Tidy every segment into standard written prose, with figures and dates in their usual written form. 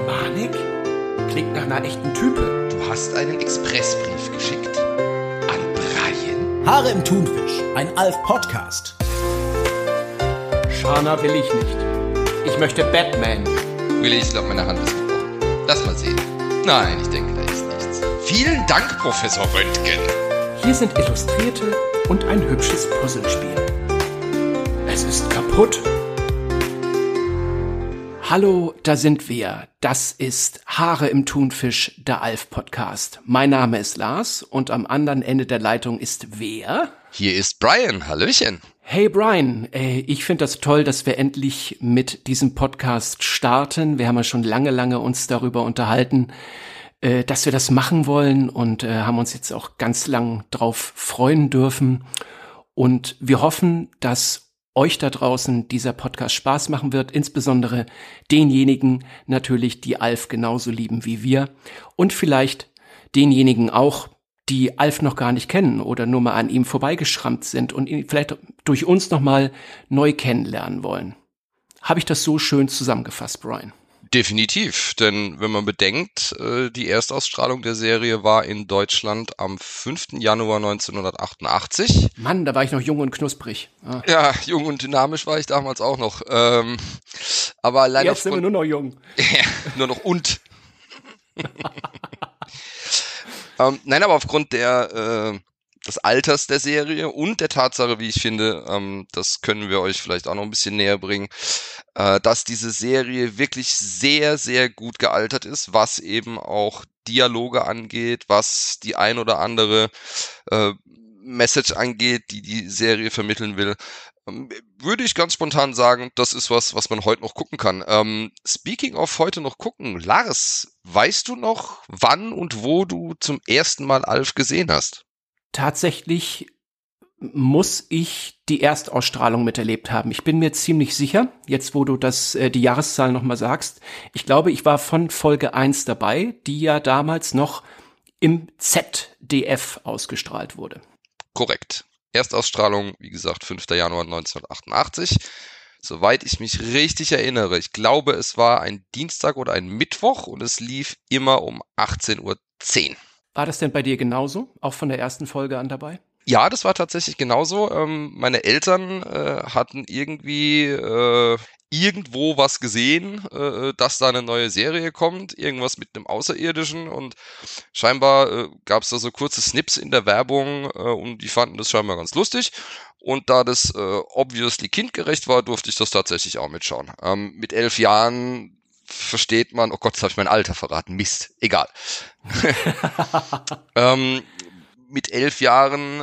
Manik? Klingt nach einer echten Type. Du hast einen Expressbrief geschickt. An Brian? Haare im Thunfisch, ein Alf-Podcast. Shana will ich nicht. Ich möchte Batman. Willi, ich glaube, meine Hand ist gebrochen. Lass mal sehen. Nein, ich denke, da ist nichts. Vielen Dank, Professor Röntgen. Hier sind Illustrierte und ein hübsches Puzzlespiel. Es ist kaputt. Hallo, da sind wir. Das ist Haare im Thunfisch, der Alf-Podcast. Mein Name ist Lars und am anderen Ende der Leitung ist wer? Hier ist Brian. Hallöchen. Hey Brian, ich finde das toll, dass wir endlich mit diesem Podcast starten. Wir haben ja schon lange uns darüber unterhalten, dass wir das machen wollen und haben uns jetzt auch ganz lang drauf freuen dürfen. Und wir hoffen, dass euch da draußen dieser Podcast Spaß machen wird, insbesondere denjenigen natürlich, die Alf genauso lieben wie wir und vielleicht denjenigen auch, die Alf noch gar nicht kennen oder nur mal an ihm vorbeigeschrammt sind und ihn vielleicht durch uns nochmal neu kennenlernen wollen. Habe ich das so schön zusammengefasst, Brian? Definitiv, denn wenn man bedenkt, die Erstausstrahlung der Serie war in Deutschland am 5. Januar 1988. Mann, da war ich noch jung und knusprig. Ah. Ja, jung und dynamisch war ich damals auch noch. Aber allein jetzt sind wir nur noch jung. Ja, nur noch und. Nein, aber aufgrund des Alters der Serie und der Tatsache, wie ich finde, das können wir euch vielleicht auch noch ein bisschen näher bringen, dass diese Serie wirklich sehr, sehr gut gealtert ist, was eben auch Dialoge angeht, was die ein oder andere Message angeht, die die Serie vermitteln will. Würde ich ganz spontan sagen, das ist was man heute noch gucken kann. Speaking of heute noch gucken, Lars, weißt du noch, wann und wo du zum ersten Mal Alf gesehen hast? Tatsächlich muss ich die Erstausstrahlung miterlebt haben. Ich bin mir ziemlich sicher, jetzt wo du die Jahreszahl nochmal sagst. Ich glaube, ich war von Folge 1 dabei, die ja damals noch im ZDF ausgestrahlt wurde. Korrekt. Erstausstrahlung, wie gesagt, 5. Januar 1988. Soweit ich mich richtig erinnere, ich glaube, es war ein Dienstag oder ein Mittwoch und es lief immer um 18:10 Uhr. War das denn bei dir genauso? Auch von der ersten Folge an dabei? Ja, das war tatsächlich genauso. Meine Eltern hatten irgendwie irgendwo was gesehen, dass da eine neue Serie kommt, irgendwas mit einem Außerirdischen und scheinbar gab es da so kurze Snips in der Werbung und die fanden das scheinbar ganz lustig. Und da das obviously kindgerecht war, durfte ich das tatsächlich auch mitschauen. Mit 11 Jahren versteht man, oh Gott, jetzt habe ich mein Alter verraten, Mist, egal. Mit 11 Jahren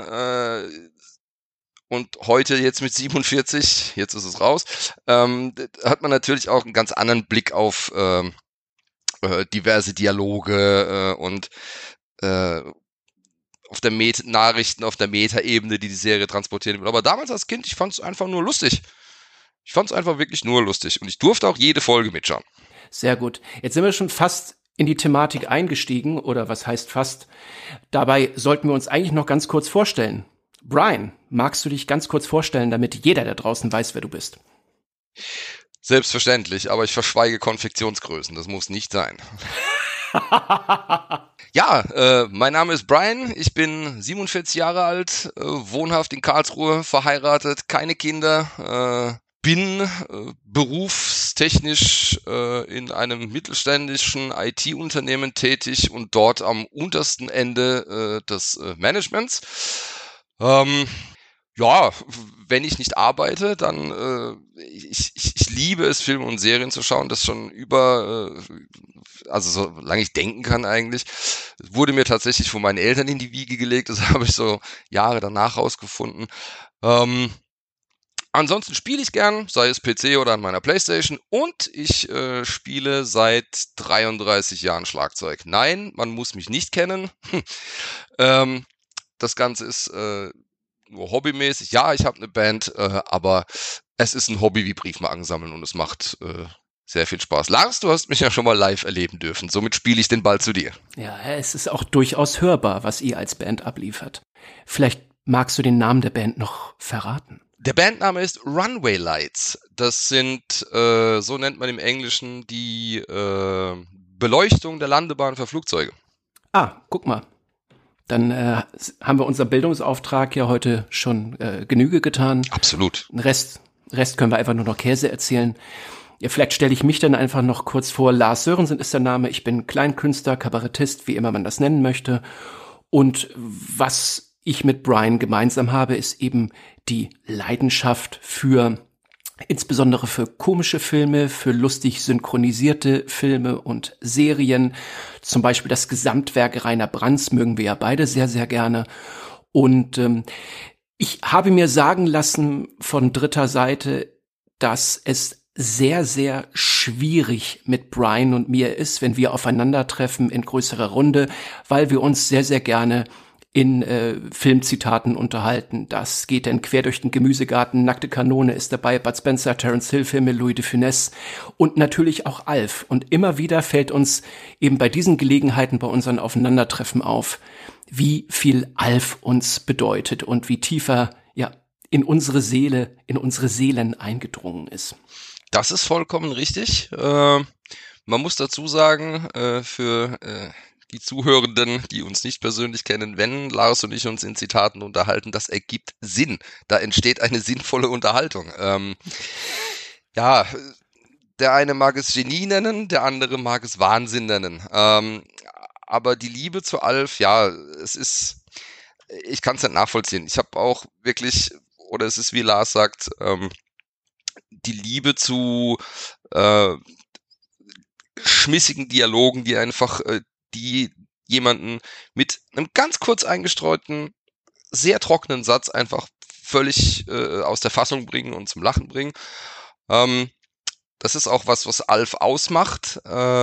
und heute jetzt mit 47, jetzt ist es raus, hat man natürlich auch einen ganz anderen Blick auf diverse Dialoge und auf der Nachrichten, auf der Meta-Ebene, die Serie transportieren will. Aber damals als Kind, ich fand es einfach nur lustig. Ich fand es einfach wirklich nur lustig und ich durfte auch jede Folge mitschauen. Sehr gut. Jetzt sind wir schon fast in die Thematik eingestiegen, oder was heißt fast? Dabei sollten wir uns eigentlich noch ganz kurz vorstellen. Brian, magst du dich ganz kurz vorstellen, damit jeder da draußen weiß, wer du bist? Selbstverständlich, aber ich verschweige Konfektionsgrößen, das muss nicht sein. Ja, mein Name ist Brian, ich bin 47 Jahre alt, wohnhaft in Karlsruhe, verheiratet, keine Kinder, bin berufstechnisch in einem mittelständischen IT-Unternehmen tätig und dort am untersten Ende des Managements. Ja, wenn ich nicht arbeite, dann ich liebe es, Filme und Serien zu schauen, das schon also solange ich denken kann eigentlich. Es wurde mir tatsächlich von meinen Eltern in die Wiege gelegt, das habe ich so Jahre danach rausgefunden. Ansonsten spiele ich gern, sei es PC oder an meiner Playstation und ich spiele seit 33 Jahren Schlagzeug. Nein, man muss mich nicht kennen. Das Ganze ist nur hobbymäßig. Ja, ich habe eine Band, aber es ist ein Hobby wie Briefmarken sammeln und es macht sehr viel Spaß. Lars, du hast mich ja schon mal live erleben dürfen, somit spiele ich den Ball zu dir. Ja, es ist auch durchaus hörbar, was ihr als Band abliefert. Vielleicht magst du den Namen der Band noch verraten? Der Bandname ist Runway Lights. Das sind, so nennt man im Englischen die Beleuchtung der Landebahn für Flugzeuge. Ah, guck mal. Dann haben wir unserem Bildungsauftrag ja heute schon Genüge getan. Absolut. Den Rest können wir einfach nur noch Käse erzählen. Ja, vielleicht stelle ich mich dann einfach noch kurz vor. Lars Sörensen ist der Name. Ich bin Kleinkünstler, Kabarettist, wie immer man das nennen möchte. Und was ich mit Brian gemeinsam habe, ist eben die Leidenschaft insbesondere für komische Filme, für lustig synchronisierte Filme und Serien. Zum Beispiel das Gesamtwerk Rainer Brandts mögen wir ja beide sehr, sehr gerne. Und ich habe mir sagen lassen von dritter Seite, dass es sehr, sehr schwierig mit Brian und mir ist, wenn wir aufeinandertreffen in größerer Runde, weil wir uns sehr, sehr gerne in Filmzitaten unterhalten. Das geht dann quer durch den Gemüsegarten. Nackte Kanone ist dabei, Bud Spencer, Terence Hill Filme, Louis de Funès und natürlich auch Alf. Und immer wieder fällt uns eben bei diesen Gelegenheiten, bei unseren Aufeinandertreffen auf, wie viel Alf uns bedeutet und wie tiefer in unsere Seele, in unsere Seelen eingedrungen ist. Das ist vollkommen richtig. Man muss dazu sagen, für die Zuhörenden, die uns nicht persönlich kennen, wenn Lars und ich uns in Zitaten unterhalten, das ergibt Sinn. Da entsteht eine sinnvolle Unterhaltung. Der eine mag es Genie nennen, der andere mag es Wahnsinn nennen. Aber die Liebe zu Alf, ich kann es nicht nachvollziehen. Ich habe auch wirklich, oder es ist wie Lars sagt, die Liebe zu schmissigen Dialogen, die einfach die jemanden mit einem ganz kurz eingestreuten, sehr trockenen Satz einfach völlig aus der Fassung bringen und zum Lachen bringen. Das ist auch was Alf ausmacht.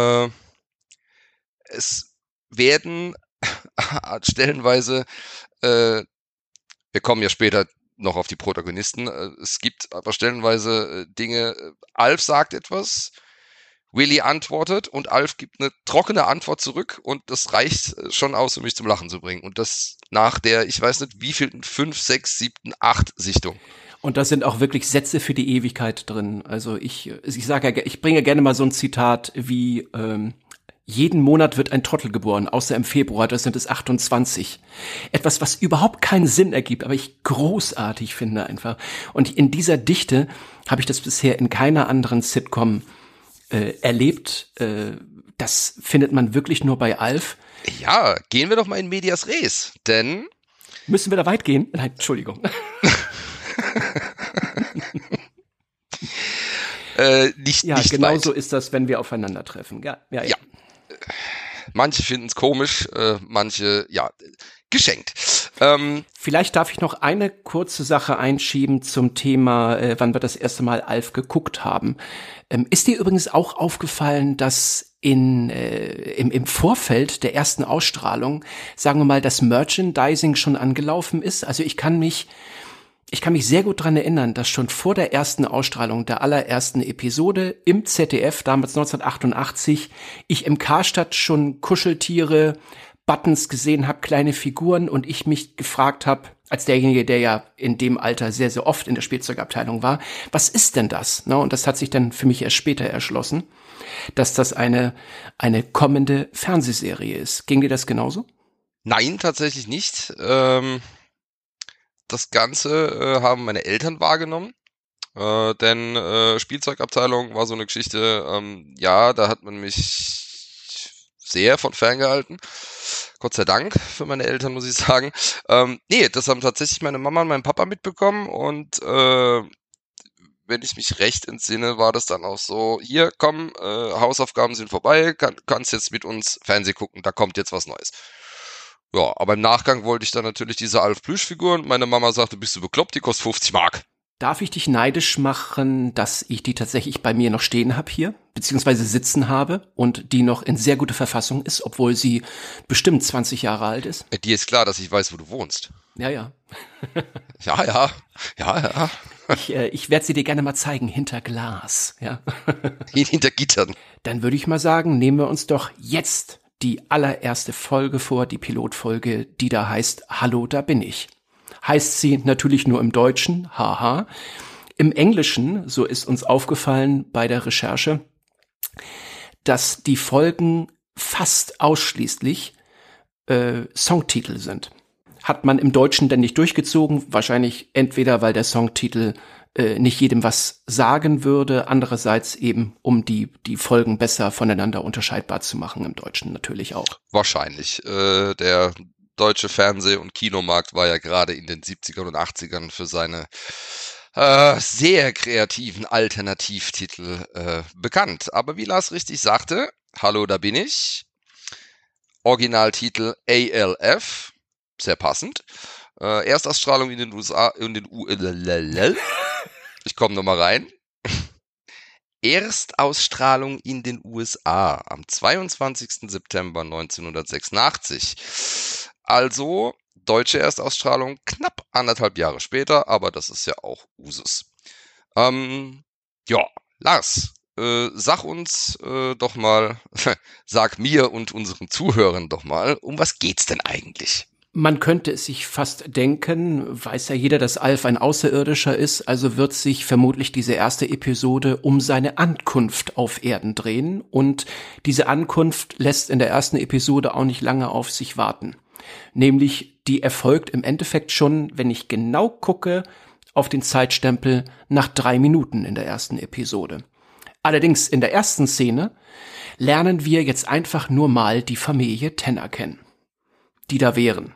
Es werden stellenweise, wir kommen ja später noch auf die Protagonisten, es gibt aber stellenweise Dinge, Alf sagt etwas, Willy antwortet und Alf gibt eine trockene Antwort zurück und das reicht schon aus, um mich zum Lachen zu bringen. Und das nach der, ich weiß nicht, wievielten 5, 6, 7, 8 Sichtung. Und da sind auch wirklich Sätze für die Ewigkeit drin. Also ich sage ja, ich bringe gerne mal so ein Zitat wie, jeden Monat wird ein Trottel geboren, außer im Februar, das sind es 28. Etwas, was überhaupt keinen Sinn ergibt, aber ich großartig finde einfach. Und in dieser Dichte habe ich das bisher in keiner anderen Sitcom erlebt. Das findet man wirklich nur bei Alf. Ja, gehen wir doch mal in medias res, denn... Müssen wir da weit gehen? Nein, Entschuldigung. Nicht genau weit. So ist das, wenn wir aufeinandertreffen. Ja. Manche finden es komisch, manche, geschenkt. Vielleicht darf ich noch eine kurze Sache einschieben zum Thema, wann wir das erste Mal Alf geguckt haben. Ist dir übrigens auch aufgefallen, dass im Vorfeld der ersten Ausstrahlung, sagen wir mal, das Merchandising schon angelaufen ist? Also ich kann mich sehr gut dran erinnern, dass schon vor der ersten Ausstrahlung der allerersten Episode im ZDF, damals 1988, ich im Karstadt schon Kuscheltiere, Buttons gesehen habe, kleine Figuren und ich mich gefragt habe, als derjenige, der ja in dem Alter sehr, sehr oft in der Spielzeugabteilung war, was ist denn das? Und das hat sich dann für mich erst später erschlossen, dass das eine kommende Fernsehserie ist. Ging dir das genauso? Nein, tatsächlich nicht. Das Ganze haben meine Eltern wahrgenommen, denn Spielzeugabteilung war so eine Geschichte, da hat man mich sehr von ferngehalten. Gott sei Dank für meine Eltern, muss ich sagen. Das haben tatsächlich meine Mama und mein Papa mitbekommen und wenn ich mich recht entsinne, war das dann auch so, hier, komm, Hausaufgaben sind vorbei, kannst jetzt mit uns Fernsehen gucken, da kommt jetzt was Neues. Ja, aber im Nachgang wollte ich dann natürlich diese Alf-Plüschfiguren. Meine Mama sagte, bist du bekloppt, die kostet 50 Mark. Darf ich dich neidisch machen, dass ich die tatsächlich bei mir noch stehen habe hier, beziehungsweise sitzen habe und die noch in sehr guter Verfassung ist, obwohl sie bestimmt 20 Jahre alt ist? Dir ist klar, dass ich weiß, wo du wohnst. Ja. Ja. Ich werde sie dir gerne mal zeigen, hinter Glas. Ja. Hinter Gittern. Dann würde ich mal sagen, nehmen wir uns doch jetzt die allererste Folge vor, die Pilotfolge, die da heißt Hallo, da bin ich. heißt sie natürlich nur im Deutschen, haha. Im Englischen, so ist uns aufgefallen bei der Recherche, dass die Folgen fast ausschließlich Songtitel sind. Hat man im Deutschen denn nicht durchgezogen? Wahrscheinlich entweder, weil der Songtitel nicht jedem was sagen würde, andererseits eben, um die Folgen besser voneinander unterscheidbar zu machen, im Deutschen natürlich auch. Wahrscheinlich. Der deutsche Fernseh- und Kinomarkt war ja gerade in den 70ern und 80ern für seine sehr kreativen Alternativtitel bekannt. Aber wie Lars richtig sagte, hallo, da bin ich. Originaltitel ALF, sehr passend. Erstausstrahlung in den USA, ich komme nochmal rein. Erstausstrahlung in den USA am 22. September 1986. Also deutsche Erstausstrahlung knapp 1,5 Jahre später, aber das ist ja auch Usus. Ja, Lars, sag uns doch mal, sag mir und unseren Zuhörern doch mal, um was geht's denn eigentlich? Man könnte es sich fast denken, weiß ja jeder, dass Alf ein Außerirdischer ist, also wird sich vermutlich diese erste Episode um seine Ankunft auf Erden drehen, und diese Ankunft lässt in der ersten Episode auch nicht lange auf sich warten. Nämlich, die erfolgt im Endeffekt schon, wenn ich genau gucke, auf den Zeitstempel nach 3 Minuten in der ersten Episode. Allerdings in der ersten Szene lernen wir jetzt einfach nur mal die Familie Tanner kennen, die da wären.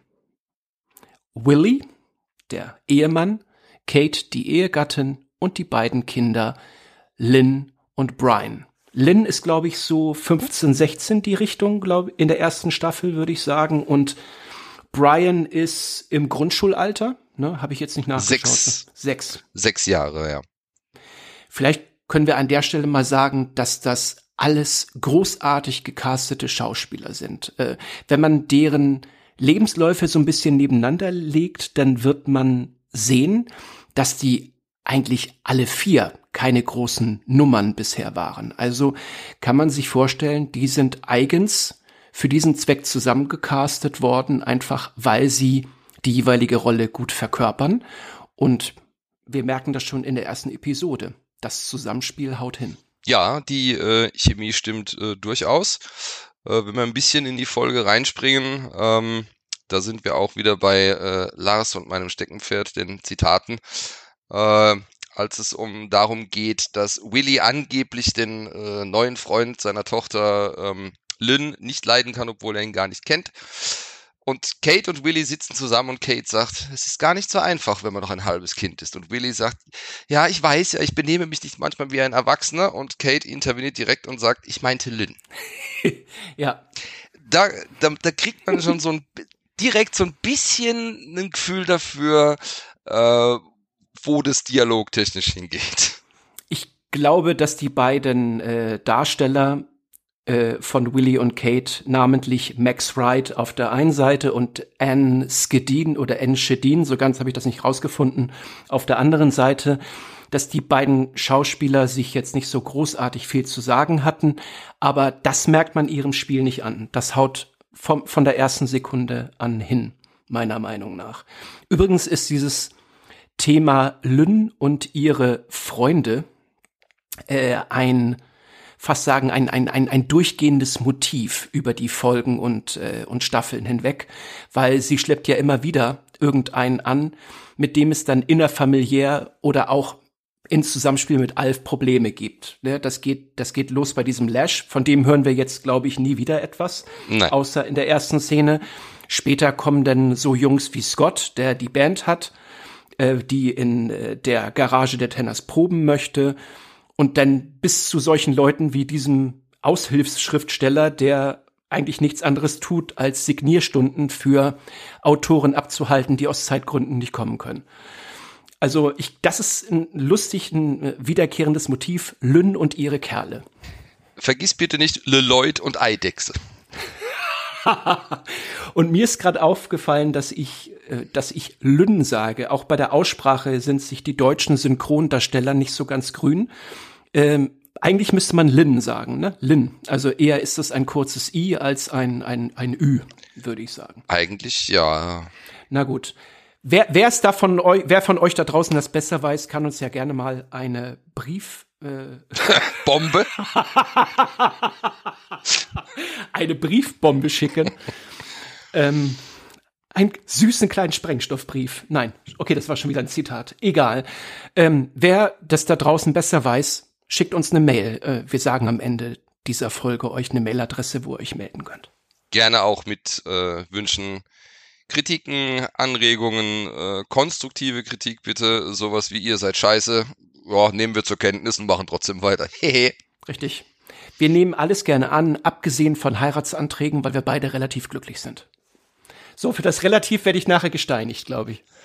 Willie, der Ehemann, Kate, die Ehegattin, und die beiden Kinder Lynn und Brian. Lynn ist, glaube ich, so 15, 16 die Richtung, glaube ich, in der ersten Staffel, würde ich sagen. Und Brian ist im Grundschulalter, ne, habe ich jetzt nicht nachgeschaut. 6. 6 Jahre, ja. Vielleicht können wir an der Stelle mal sagen, dass das alles großartig gecastete Schauspieler sind. Wenn man deren Lebensläufe so ein bisschen nebeneinander legt, dann wird man sehen, dass die eigentlich alle 4 keine großen Nummern bisher waren. Also kann man sich vorstellen, die sind eigens für diesen Zweck zusammengecastet worden, einfach weil sie die jeweilige Rolle gut verkörpern. Und wir merken das schon in der ersten Episode. Das Zusammenspiel haut hin. Ja, die Chemie stimmt durchaus. Wenn wir ein bisschen in die Folge reinspringen, da sind wir auch wieder bei Lars und meinem Steckenpferd, den Zitaten, als es darum geht, dass Willie angeblich den neuen Freund seiner Tochter Lynn nicht leiden kann, obwohl er ihn gar nicht kennt. Und Kate und Willie sitzen zusammen und Kate sagt, es ist gar nicht so einfach, wenn man noch ein halbes Kind ist. Und Willie sagt, ja, ich weiß ja, ich benehme mich nicht manchmal wie ein Erwachsener. Und Kate interveniert direkt und sagt, ich meinte Lynn. Ja. Da kriegt man schon direkt so ein bisschen ein Gefühl dafür, wo das dialogtechnisch hingeht. Ich glaube, dass die beiden Darsteller von Willie und Kate, namentlich Max Wright auf der einen Seite und Anne Schedin, so ganz habe ich das nicht rausgefunden, auf der anderen Seite, dass die beiden Schauspieler sich jetzt nicht so großartig viel zu sagen hatten, aber das merkt man ihrem Spiel nicht an. Das haut von der ersten Sekunde an hin, meiner Meinung nach. Übrigens ist dieses Thema Lynn und ihre Freunde ein durchgehendes Motiv über die Folgen und Staffeln hinweg, weil sie schleppt ja immer wieder irgendeinen an, mit dem es dann innerfamiliär oder auch in Zusammenspiel mit Alf Probleme gibt. Ne, das geht los bei diesem Lash, von dem hören wir jetzt, glaube ich, nie wieder etwas, außer in der ersten Szene. Später kommen dann so Jungs wie Scott, der die Band hat, die in der Garage der Tanners proben möchte, und dann bis zu solchen Leuten wie diesem Aushilfsschriftsteller, der eigentlich nichts anderes tut, als Signierstunden für Autoren abzuhalten, die aus Zeitgründen nicht kommen können. Also das ist ein wiederkehrendes Motiv, Lynn und ihre Kerle. Vergiss bitte nicht Leloid und Eidechse. Und mir ist gerade aufgefallen, dass ich Lynn sage. Auch bei der Aussprache sind sich die deutschen Synchrondarsteller nicht so ganz grün. Eigentlich müsste man Lynn sagen, ne? Lynn. Also eher ist es ein kurzes I als ein Ü, würde ich sagen. Eigentlich ja. Na gut. Wer von euch da draußen das besser weiß, kann uns ja gerne mal eine Bombe? eine Briefbombe schicken. Einen süßen kleinen Sprengstoffbrief. Nein, okay, das war schon wieder ein Zitat. Egal. Wer das da draußen besser weiß, schickt uns eine Mail. Wir sagen am Ende dieser Folge euch eine Mailadresse, wo ihr euch melden könnt. Gerne auch mit Wünschen, Kritiken, Anregungen, konstruktive Kritik bitte. Sowas wie ihr seid scheiße. Ja, nehmen wir zur Kenntnis und machen trotzdem weiter. Hehe. Richtig. Wir nehmen alles gerne an, abgesehen von Heiratsanträgen, weil wir beide relativ glücklich sind. So, für das Relativ werde ich nachher gesteinigt, glaube ich.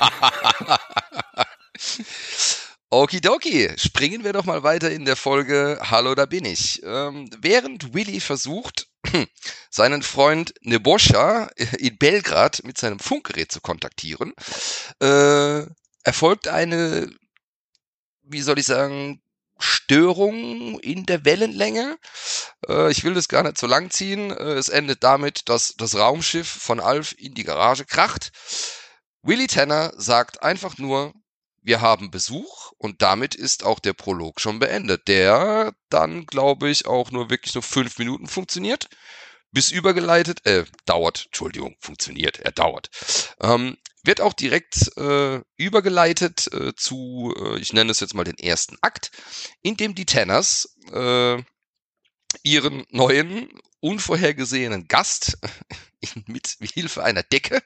Okidoki, springen wir doch mal weiter in der Folge Hallo, da bin ich. Während Willy versucht, seinen Freund Nebojša in Belgrad mit seinem Funkgerät zu kontaktieren, erfolgt eine, wie soll ich sagen, Störung in der Wellenlänge. Ich will das gar nicht so lang ziehen. Es endet damit, dass das Raumschiff von Alf in die Garage kracht. Willy Tanner sagt einfach nur, wir haben Besuch, und damit ist auch der Prolog schon beendet, der dann, glaube ich, auch wirklich nur 5 Minuten funktioniert, bis übergeleitet, dauert. Wird auch direkt übergeleitet zu, ich nenne es jetzt mal den ersten Akt, in dem die Tanners ihren neuen, unvorhergesehenen Gast mit Hilfe einer Decke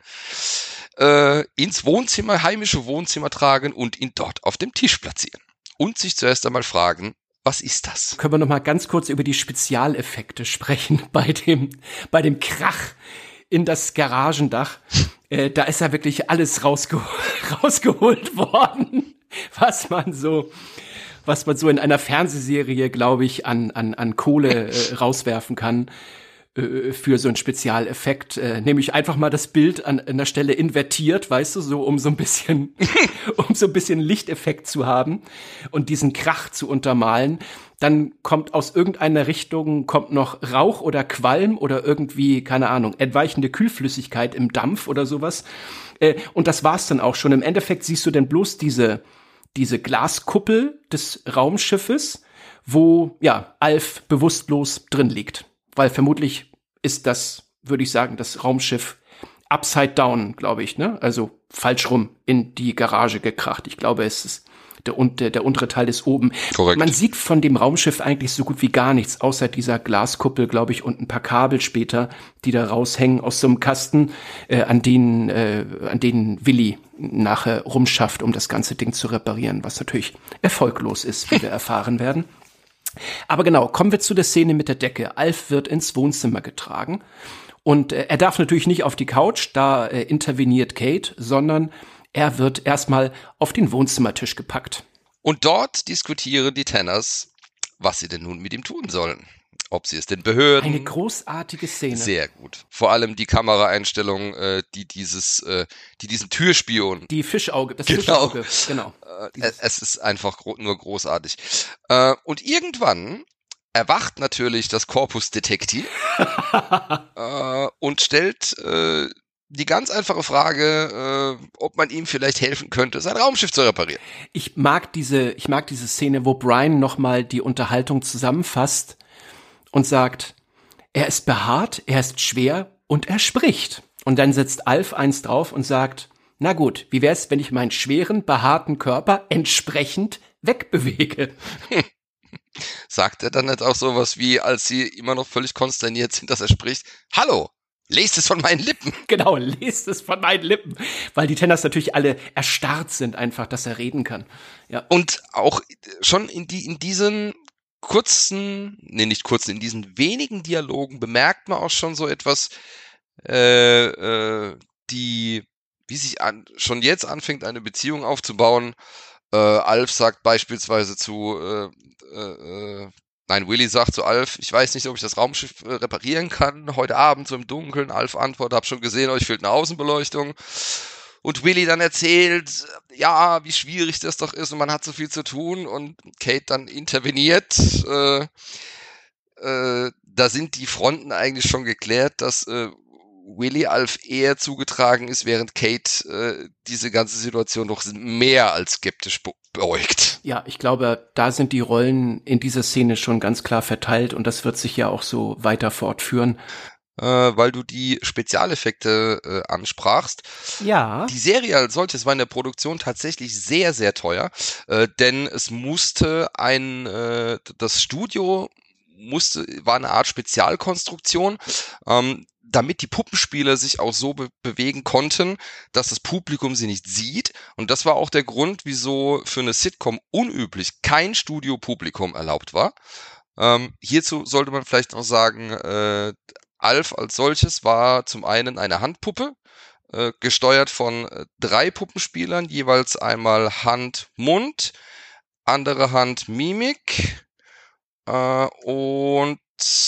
ins heimische Wohnzimmer tragen und ihn dort auf dem Tisch platzieren. Und sich zuerst einmal fragen, was ist das? Können wir noch mal ganz kurz über die Spezialeffekte sprechen bei dem Krach in das Garagendach? Da ist ja wirklich alles rausgeholt worden, was man so in einer Fernsehserie, glaube ich, an Kohle rauswerfen kann für so einen Spezialeffekt. Nämlich einfach mal das Bild an der Stelle invertiert, weißt du, so um so ein bisschen Lichteffekt zu haben und diesen Krach zu untermalen. Dann kommt aus irgendeiner Richtung noch Rauch oder Qualm oder irgendwie, keine Ahnung, entweichende Kühlflüssigkeit im Dampf oder sowas. Und das war's dann auch schon. Im Endeffekt siehst du dann bloß diese Glaskuppel des Raumschiffes, wo, ja, Alf bewusstlos drin liegt. Weil vermutlich ist das, würde ich sagen, das Raumschiff upside down, glaube ich, ne? Also falsch rum in die Garage gekracht. Ich glaube, es ist der untere Teil ist oben. Korrekt. Man sieht von dem Raumschiff eigentlich so gut wie gar nichts, außer dieser Glaskuppel, glaube ich, und ein paar Kabel später, die da raushängen aus so einem Kasten, an denen Willy nachher rumschafft, um das ganze Ding zu reparieren, was natürlich erfolglos ist, wie wir erfahren werden. Aber genau, kommen wir zu der Szene mit der Decke. Alf wird ins Wohnzimmer getragen und er darf natürlich nicht auf die Couch, da interveniert Kate, sondern er wird erstmal auf den Wohnzimmertisch gepackt. Und dort diskutieren die Tanners, was sie denn nun mit ihm tun sollen. Ob sie es den Behörden... Eine großartige Szene. Sehr gut. Vor allem die Kameraeinstellung, die diesen Türspion... Fischauge, genau. Es ist einfach nur großartig. Und irgendwann erwacht natürlich das Corpus Detecti und stellt die ganz einfache Frage, ob man ihm vielleicht helfen könnte, sein Raumschiff zu reparieren. Ich mag diese Szene, wo Brian nochmal die Unterhaltung zusammenfasst und sagt, er ist behaart, er ist schwer und er spricht. Und dann setzt Alf eins drauf und sagt, na gut, wie wär's, wenn ich meinen schweren, behaarten Körper entsprechend wegbewege? Sagt er dann nicht auch sowas wie, als sie immer noch völlig konsterniert sind, dass er spricht, hallo, lest es von meinen Lippen. Genau, lest es von meinen Lippen. Weil die Tanners natürlich alle erstarrt sind einfach, dass er reden kann. Ja. Und auch schon in diesen in diesen wenigen Dialogen bemerkt man auch schon so etwas, wie sich schon jetzt anfängt, eine Beziehung aufzubauen. Alf sagt beispielsweise Willy sagt zu Alf, ich weiß nicht, ob ich das Raumschiff reparieren kann, heute Abend so im Dunkeln. Alf antwortet, hab schon gesehen, euch fehlt eine Außenbeleuchtung. Und Willy dann erzählt, ja, wie schwierig das doch ist und man hat so viel zu tun, und Kate dann interveniert. Da sind die Fronten eigentlich schon geklärt, dass Willy Alf eher zugetragen ist, während Kate diese ganze Situation doch mehr als skeptisch beäugt. Ja, ich glaube, da sind die Rollen in dieser Szene schon ganz klar verteilt und das wird sich ja auch so weiter fortführen. Weil du die Spezialeffekte ansprachst. Ja. Die Serie als solches war in der Produktion tatsächlich sehr, sehr teuer, denn es musste das Studio war eine Art Spezialkonstruktion, damit die Puppenspieler sich auch so bewegen konnten, dass das Publikum sie nicht sieht. Und das war auch der Grund, wieso für eine Sitcom unüblich kein Studiopublikum erlaubt war. Hierzu sollte man vielleicht noch sagen, Alf als solches war zum einen eine Handpuppe, gesteuert von 3 Puppenspielern, jeweils einmal Hand-Mund, andere Hand-Mimik und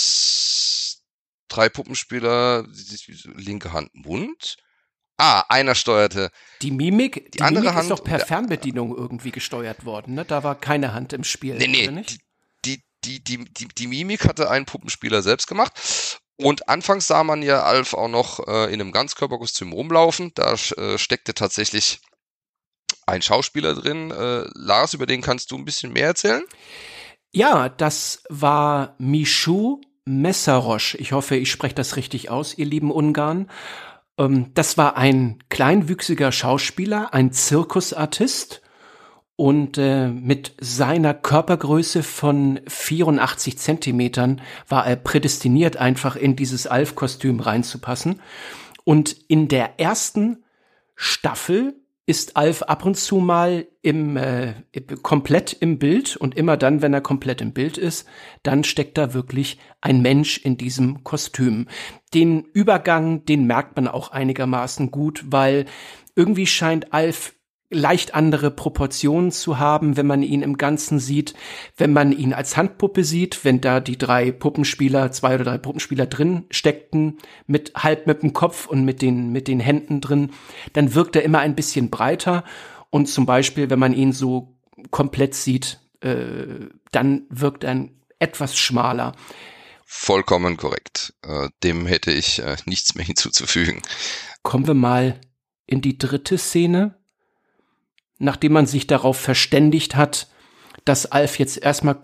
3 Puppenspieler, linke Hand-Mund. Einer steuerte. Die Mimik, die andere Mimik Hand ist doch per Fernbedienung irgendwie gesteuert worden, ne? Da war keine Hand im Spiel. Nee, oder nicht? Die Mimik hatte ein Puppenspieler selbst gemacht. Und anfangs sah man ja Alf auch noch in einem Ganzkörperkostüm rumlaufen. Da steckte tatsächlich ein Schauspieler drin. Lars, über den kannst du ein bisschen mehr erzählen? Ja, das war Mishu Messerosch. Ich hoffe, ich spreche das richtig aus, ihr lieben Ungarn. Das war ein kleinwüchsiger Schauspieler, ein Zirkusartist. Und mit seiner Körpergröße von 84 Zentimetern war er prädestiniert, einfach in dieses Alf-Kostüm reinzupassen. Und in der ersten Staffel ist Alf ab und zu mal komplett im Bild. Und immer dann, wenn er komplett im Bild ist, dann steckt da wirklich ein Mensch in diesem Kostüm. Den Übergang, den merkt man auch einigermaßen gut, weil irgendwie scheint Alf leicht andere Proportionen zu haben, wenn man ihn im Ganzen sieht, wenn man ihn als Handpuppe sieht, wenn da die 2 oder 3 Puppenspieler drin steckten, halb mit dem Kopf und mit den Händen drin, dann wirkt er immer ein bisschen breiter und zum Beispiel, wenn man ihn so komplett sieht, dann wirkt er etwas schmaler. Vollkommen korrekt. Dem hätte ich nichts mehr hinzuzufügen. Kommen wir mal in die 3. Szene. Nachdem man sich darauf verständigt hat, dass Alf jetzt erstmal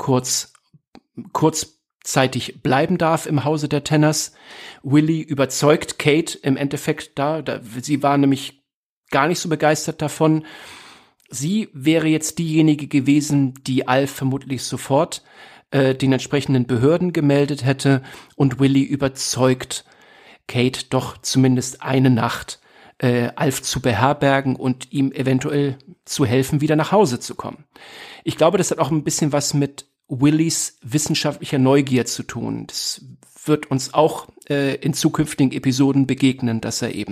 kurzzeitig bleiben darf im Hause der Tenners. Willy überzeugt Kate im Endeffekt sie war nämlich gar nicht so begeistert davon. Sie wäre jetzt diejenige gewesen, die Alf vermutlich sofort den entsprechenden Behörden gemeldet hätte und Willy überzeugt Kate doch zumindest eine Nacht Alf zu beherbergen und ihm eventuell zu helfen, wieder nach Hause zu kommen. Ich glaube, das hat auch ein bisschen was mit Willys wissenschaftlicher Neugier zu tun. Das wird uns auch in zukünftigen Episoden begegnen, dass er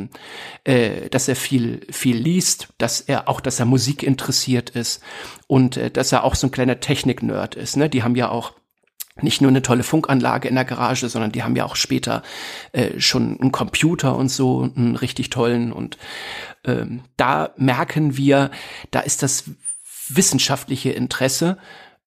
viel liest, dass er Musik interessiert ist und dass er auch so ein kleiner Technik-Nerd ist. Ne? Die haben ja auch nicht nur eine tolle Funkanlage in der Garage, sondern die haben ja auch später schon einen Computer und so, einen richtig tollen. Und da merken wir, da ist das wissenschaftliche Interesse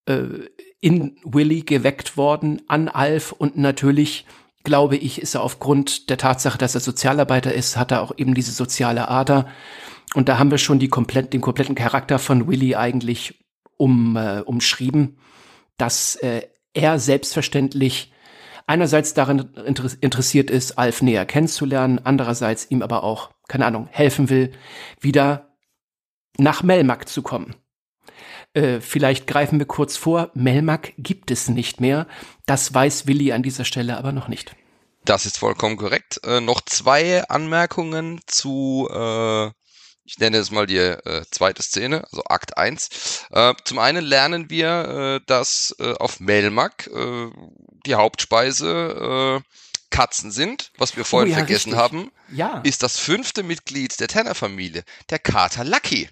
in Willy geweckt worden, an Alf. Und natürlich, glaube ich, ist er aufgrund der Tatsache, dass er Sozialarbeiter ist, hat er auch eben diese soziale Ader. Und da haben wir schon den kompletten Charakter von Willy eigentlich umschrieben, dass er selbstverständlich einerseits daran interessiert ist, Alf näher kennenzulernen, andererseits ihm aber auch, keine Ahnung, helfen will, wieder nach Melmac zu kommen. Vielleicht greifen wir kurz vor, Melmac gibt es nicht mehr. Das weiß Willy an dieser Stelle aber noch nicht. Das ist vollkommen korrekt. Noch 2 Anmerkungen zu ich nenne es mal die 2. Szene, also Akt 1. Zum einen lernen wir, dass auf Melmac die Hauptspeise Katzen sind. Was wir vorhin vergessen haben, ist das 5. Mitglied der Tanner-Familie, der Kater Lucky.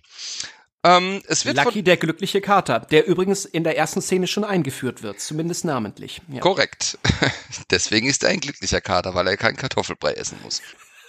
Lucky, der glückliche Kater, der übrigens in der ersten Szene schon eingeführt wird, zumindest namentlich. Ja. Korrekt. Deswegen ist er ein glücklicher Kater, weil er kein Kartoffelbrei essen muss.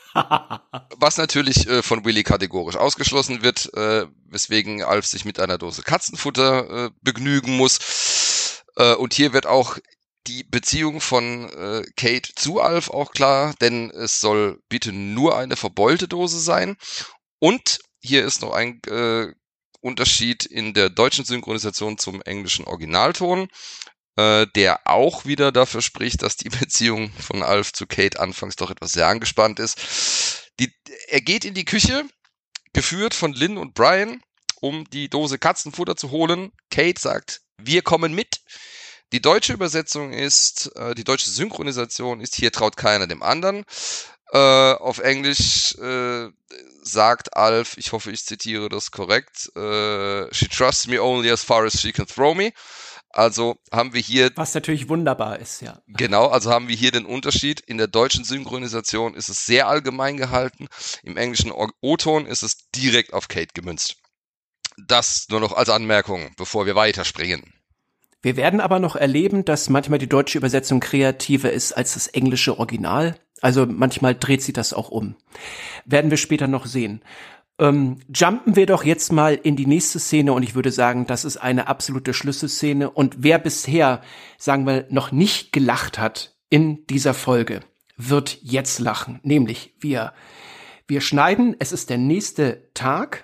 Was natürlich von Willy kategorisch ausgeschlossen wird, weswegen Alf sich mit einer Dose Katzenfutter begnügen muss. Und hier wird auch die Beziehung von Kate zu Alf auch klar, denn es soll bitte nur eine verbeulte Dose sein. Und hier ist noch ein Unterschied in der deutschen Synchronisation zum englischen Originalton, der auch wieder dafür spricht, dass die Beziehung von Alf zu Kate anfangs doch etwas sehr angespannt ist. Er geht in die Küche, geführt von Lynn und Brian, um die Dose Katzenfutter zu holen. Kate sagt, wir kommen mit. Die deutsche Übersetzung ist, die deutsche Synchronisation ist, hier traut keiner dem anderen. Auf Englisch sagt Alf, ich hoffe, ich zitiere das korrekt, she trusts me only as far as she can throw me. Also haben wir hier... Was natürlich wunderbar ist, ja. Genau, also haben wir hier den Unterschied. In der deutschen Synchronisation ist es sehr allgemein gehalten. Im englischen O-Ton ist es direkt auf Kate gemünzt. Das nur noch als Anmerkung, bevor wir weiterspringen. Wir werden aber noch erleben, dass manchmal die deutsche Übersetzung kreativer ist als das englische Original. Also manchmal dreht sie das auch um. Werden wir später noch sehen. Jumpen wir doch jetzt mal in die nächste Szene und ich würde sagen, das ist eine absolute Schlüsselszene. Und wer bisher, sagen wir, noch nicht gelacht hat in dieser Folge, wird jetzt lachen. Nämlich wir schneiden, es ist der nächste Tag.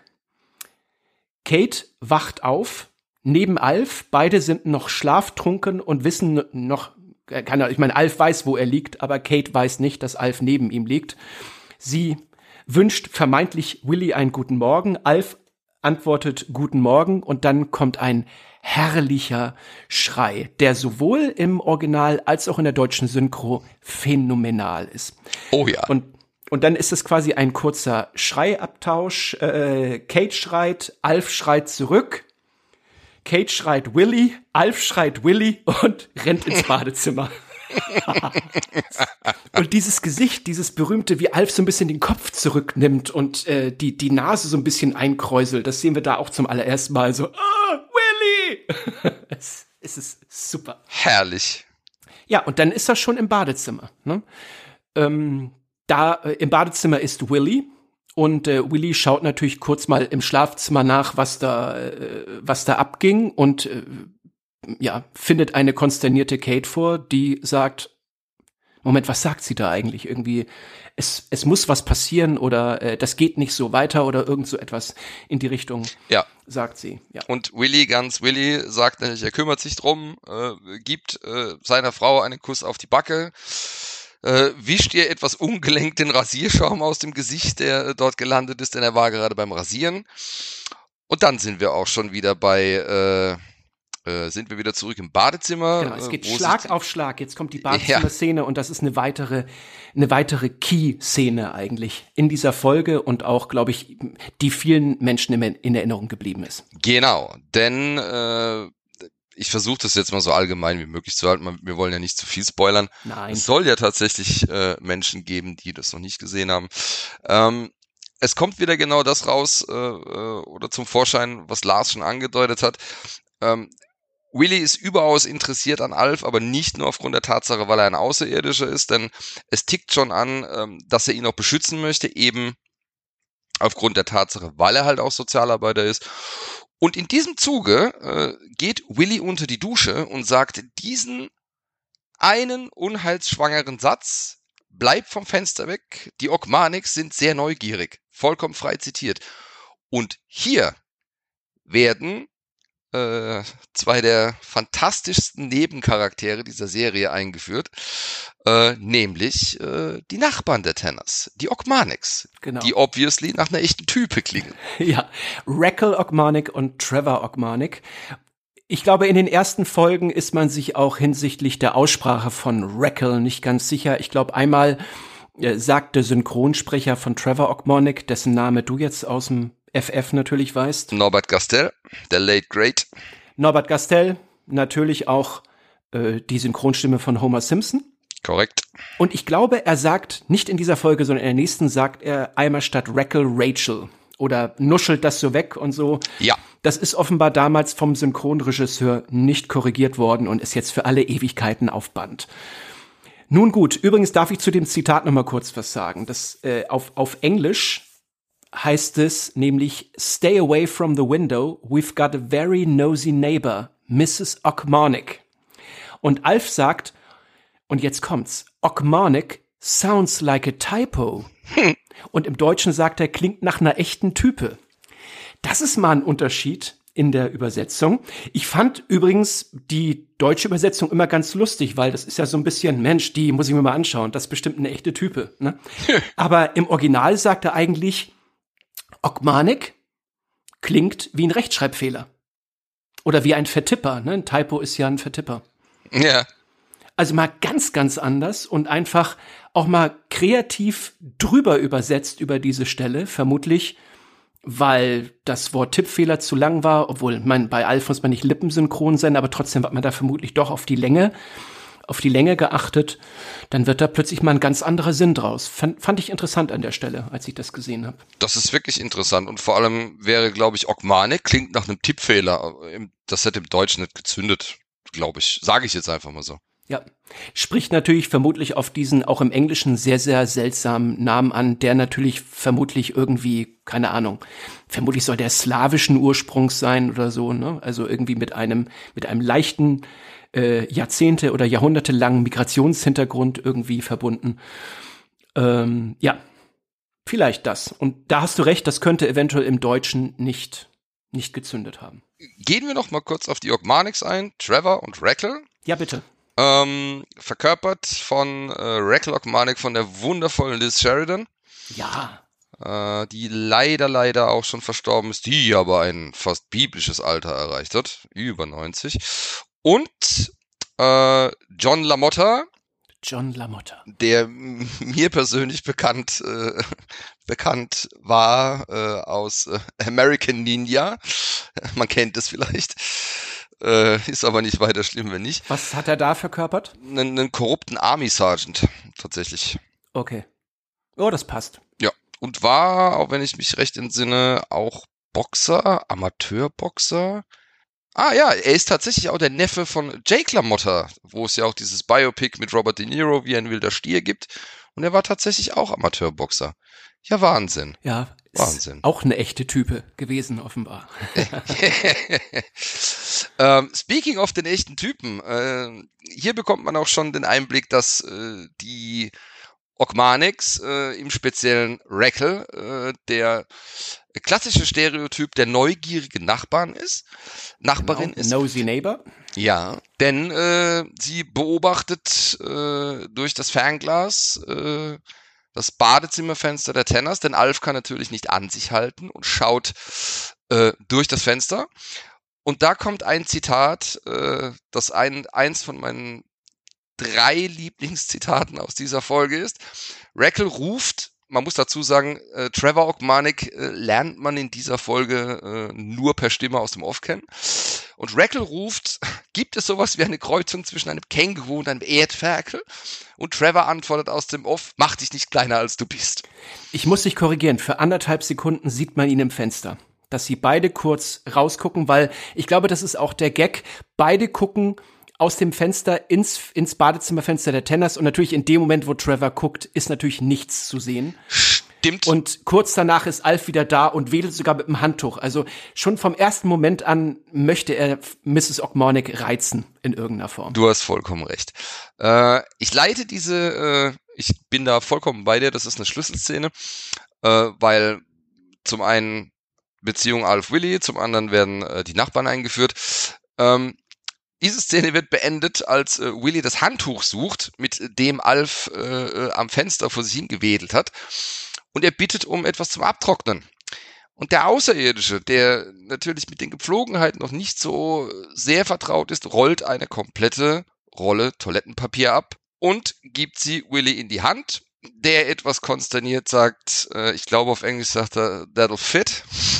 Kate wacht auf, neben Alf, beide sind noch schlaftrunken und wissen noch, ich meine, Alf weiß, wo er liegt, aber Kate weiß nicht, dass Alf neben ihm liegt. Sie wünscht vermeintlich Willy einen guten Morgen. Alf antwortet guten Morgen und dann kommt ein herrlicher Schrei, der sowohl im Original als auch in der deutschen Synchro phänomenal ist. Oh ja. Und dann ist es quasi ein kurzer Schreiabtausch. Kate schreit, Alf schreit zurück. Kate schreit Willy, Alf schreit Willy und rennt ins Badezimmer. Und dieses Gesicht, dieses berühmte, wie Alf so ein bisschen den Kopf zurücknimmt und die Nase so ein bisschen einkräuselt, das sehen wir da auch zum allerersten Mal so, Willy! Es ist super. Herrlich. Ja, und dann ist er schon im Badezimmer. Ne? Im Badezimmer ist Willy. Und Willy schaut natürlich kurz mal im Schlafzimmer nach, was da abging und findet eine konsternierte Kate vor, die sagt, Moment, was sagt sie da eigentlich? Irgendwie, es muss was passieren oder das geht nicht so weiter oder irgend so etwas in die Richtung, sagt sie. Ja. Und Willy sagt natürlich, er kümmert sich drum, gibt seiner Frau einen Kuss auf die Backe, wischt ihr etwas ungelenkt den Rasierschaum aus dem Gesicht, der dort gelandet ist, denn er war gerade beim Rasieren. Und dann sind wir auch schon wieder sind wir wieder zurück im Badezimmer. Genau, es geht Schlag auf Schlag. Jetzt kommt die Badezimmer-Szene und das ist eine weitere Key-Szene eigentlich in dieser Folge und auch, glaube ich, die vielen Menschen in Erinnerung geblieben ist. Genau, denn ich versuche das jetzt mal so allgemein wie möglich zu halten. Wir wollen ja nicht zu viel spoilern. Nein. Es soll ja tatsächlich Menschen geben, die das noch nicht gesehen haben. Es kommt wieder genau das raus oder zum Vorschein, was Lars schon angedeutet hat. Willy ist überaus interessiert an Alf, aber nicht nur aufgrund der Tatsache, weil er ein Außerirdischer ist, denn es tickt schon an, dass er ihn auch beschützen möchte, eben aufgrund der Tatsache, weil er halt auch Sozialarbeiter ist. Und in diesem Zuge geht Willy unter die Dusche und sagt diesen einen unheilsschwangeren Satz: Bleib vom Fenster weg, die Ogmanics sind sehr neugierig. Vollkommen frei zitiert. Und hier werden zwei der fantastischsten Nebencharaktere dieser Serie eingeführt, nämlich die Nachbarn der Tenners, die Ogmanics, genau, die obviously nach einer echten Type klingen. Ja, Rackle Ogmanic und Trevor Ogmanic. Ich glaube, in den ersten Folgen ist man sich auch hinsichtlich der Aussprache von Rackle nicht ganz sicher. Ich glaube, einmal sagt der Synchronsprecher von Trevor Ogmanic, dessen Name du jetzt aus dem FF natürlich weißt. Norbert Gastel, der Late Great. Norbert Gastel, natürlich auch die Synchronstimme von Homer Simpson. Korrekt. Und ich glaube, er sagt, nicht in dieser Folge, sondern in der nächsten sagt er einmal statt Rackle Rachel. Oder nuschelt das so weg und so. Ja. Das ist offenbar damals vom Synchronregisseur nicht korrigiert worden und ist jetzt für alle Ewigkeiten auf Band. Nun gut, übrigens darf ich zu dem Zitat noch mal kurz was sagen. Das auf Englisch heißt es nämlich: Stay away from the window, we've got a very nosy neighbor, Mrs. Ogmanic. Und Alf sagt, und jetzt kommt's, Ogmonic sounds like a typo. Und im Deutschen sagt er, klingt nach einer echten Type. Das ist mal ein Unterschied in der Übersetzung. Ich fand übrigens die deutsche Übersetzung immer ganz lustig, weil das ist ja so ein bisschen, Mensch, die muss ich mir mal anschauen, das ist bestimmt eine echte Type. Ne? Aber im Original sagt er eigentlich, Ogmonic klingt wie ein Rechtschreibfehler. Oder wie ein Vertipper. Ne? Ein Typo ist ja ein Vertipper. Ja. Also mal ganz, ganz anders und einfach auch mal kreativ drüber übersetzt über diese Stelle, vermutlich, weil das Wort Tippfehler zu lang war, obwohl, bei Alf muss man nicht lippensynchron sein, aber trotzdem hat man da vermutlich doch auf die Länge geachtet. Dann wird da plötzlich mal ein ganz anderer Sinn draus. Fand ich interessant an der Stelle, als ich das gesehen habe. Das ist wirklich interessant und vor allem wäre, glaube ich, Ogmonic klingt nach einem Tippfehler. Das hätte im Deutschen nicht gezündet, glaube ich. Sage ich jetzt einfach mal so. Ja, spricht natürlich vermutlich auf diesen auch im Englischen sehr, sehr seltsamen Namen an, der natürlich vermutlich irgendwie, keine Ahnung, vermutlich soll der slawischen Ursprungs sein oder so, ne? Also irgendwie mit einem leichten Jahrzehnte- oder jahrhundertelangen Migrationshintergrund irgendwie verbunden. Ja, vielleicht das. Und da hast du recht, das könnte eventuell im Deutschen nicht gezündet haben. Gehen wir noch mal kurz auf die Ogmonics ein. Trevor und Rackle. Ja, bitte. Verkörpert von Rackle Ogmonic von der wundervollen Liz Sheridan. Ja. Die leider auch schon verstorben ist, die aber ein fast biblisches Alter erreicht hat. Über 90. Und John LaMotta. John LaMotta. Der mir persönlich bekannt war aus American Ninja. Man kennt es vielleicht. Ist aber nicht weiter schlimm, wenn nicht. Was hat er da verkörpert? Einen korrupten Army Sergeant, tatsächlich. Okay. Oh, das passt. Ja, und war, auch wenn ich mich recht entsinne, auch Boxer, Amateurboxer. Ah ja, er ist tatsächlich auch der Neffe von Jake LaMotta, wo es ja auch dieses Biopic mit Robert De Niro, wie ein wilder Stier gibt. Und er war tatsächlich auch Amateurboxer. Ja, Wahnsinn. Ja, Wahnsinn. Auch eine echte Type gewesen, offenbar. Speaking of den echten Typen, hier bekommt man auch schon den Einblick, dass die Ogmonics, im speziellen Rackle, der klassische Stereotyp der neugierigen Nachbarin ist. Nosy Neighbor. Ja, denn sie beobachtet durch das Fernglas das Badezimmerfenster der Tenners, denn Alf kann natürlich nicht an sich halten und schaut durch das Fenster. Und da kommt ein Zitat, das eins von meinen 3 Lieblingszitaten aus dieser Folge ist. Rackle ruft, man muss dazu sagen, Trevor Ogmonic lernt man in dieser Folge nur per Stimme aus dem Off kennen. Und Rackle ruft, gibt es sowas wie eine Kreuzung zwischen einem Känguru und einem Erdferkel? Und Trevor antwortet aus dem Off, mach dich nicht kleiner als du bist. Ich muss dich korrigieren, für 1,5 Sekunden sieht man ihn im Fenster. Dass sie beide kurz rausgucken, weil ich glaube, das ist auch der Gag. Beide gucken aus dem Fenster ins Badezimmerfenster der Tenners und natürlich in dem Moment, wo Trevor guckt, ist natürlich nichts zu sehen. Stimmt. Und kurz danach ist Alf wieder da und wedelt sogar mit dem Handtuch. Also schon vom ersten Moment an möchte er Mrs. Ogmonic reizen in irgendeiner Form. Du hast vollkommen recht. Ich leite ich bin da vollkommen bei dir, das ist eine Schlüsselszene, weil zum einen Beziehung Alf-Willi, zum anderen werden die Nachbarn eingeführt. Diese Szene wird beendet, als Willi das Handtuch sucht, mit dem Alf am Fenster vor sich hingewedelt hat. Und er bittet um etwas zum Abtrocknen. Und der Außerirdische, der natürlich mit den Gepflogenheiten noch nicht so sehr vertraut ist, rollt eine komplette Rolle Toilettenpapier ab und gibt sie Willi in die Hand. Der etwas konsterniert sagt, ich glaube auf Englisch sagt er, that'll fit.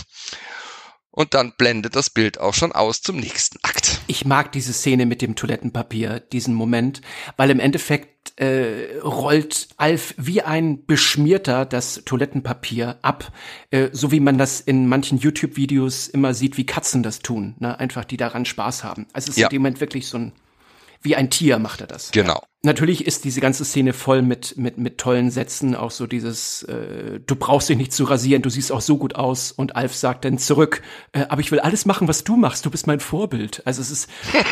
Und dann blendet das Bild auch schon aus zum nächsten Akt. Ich mag diese Szene mit dem Toilettenpapier, diesen Moment, weil im Endeffekt rollt Alf wie ein Beschmierter das Toilettenpapier ab, so wie man das in manchen YouTube-Videos immer sieht, wie Katzen das tun, ne? Einfach die daran Spaß haben. Also es ist in dem Moment wirklich so wie ein Tier macht er das. Genau. Natürlich ist diese ganze Szene voll mit tollen Sätzen, auch so dieses, du brauchst dich nicht zu rasieren, du siehst auch so gut aus. Und Alf sagt dann zurück, aber ich will alles machen, was du machst, du bist mein Vorbild. Also es ist,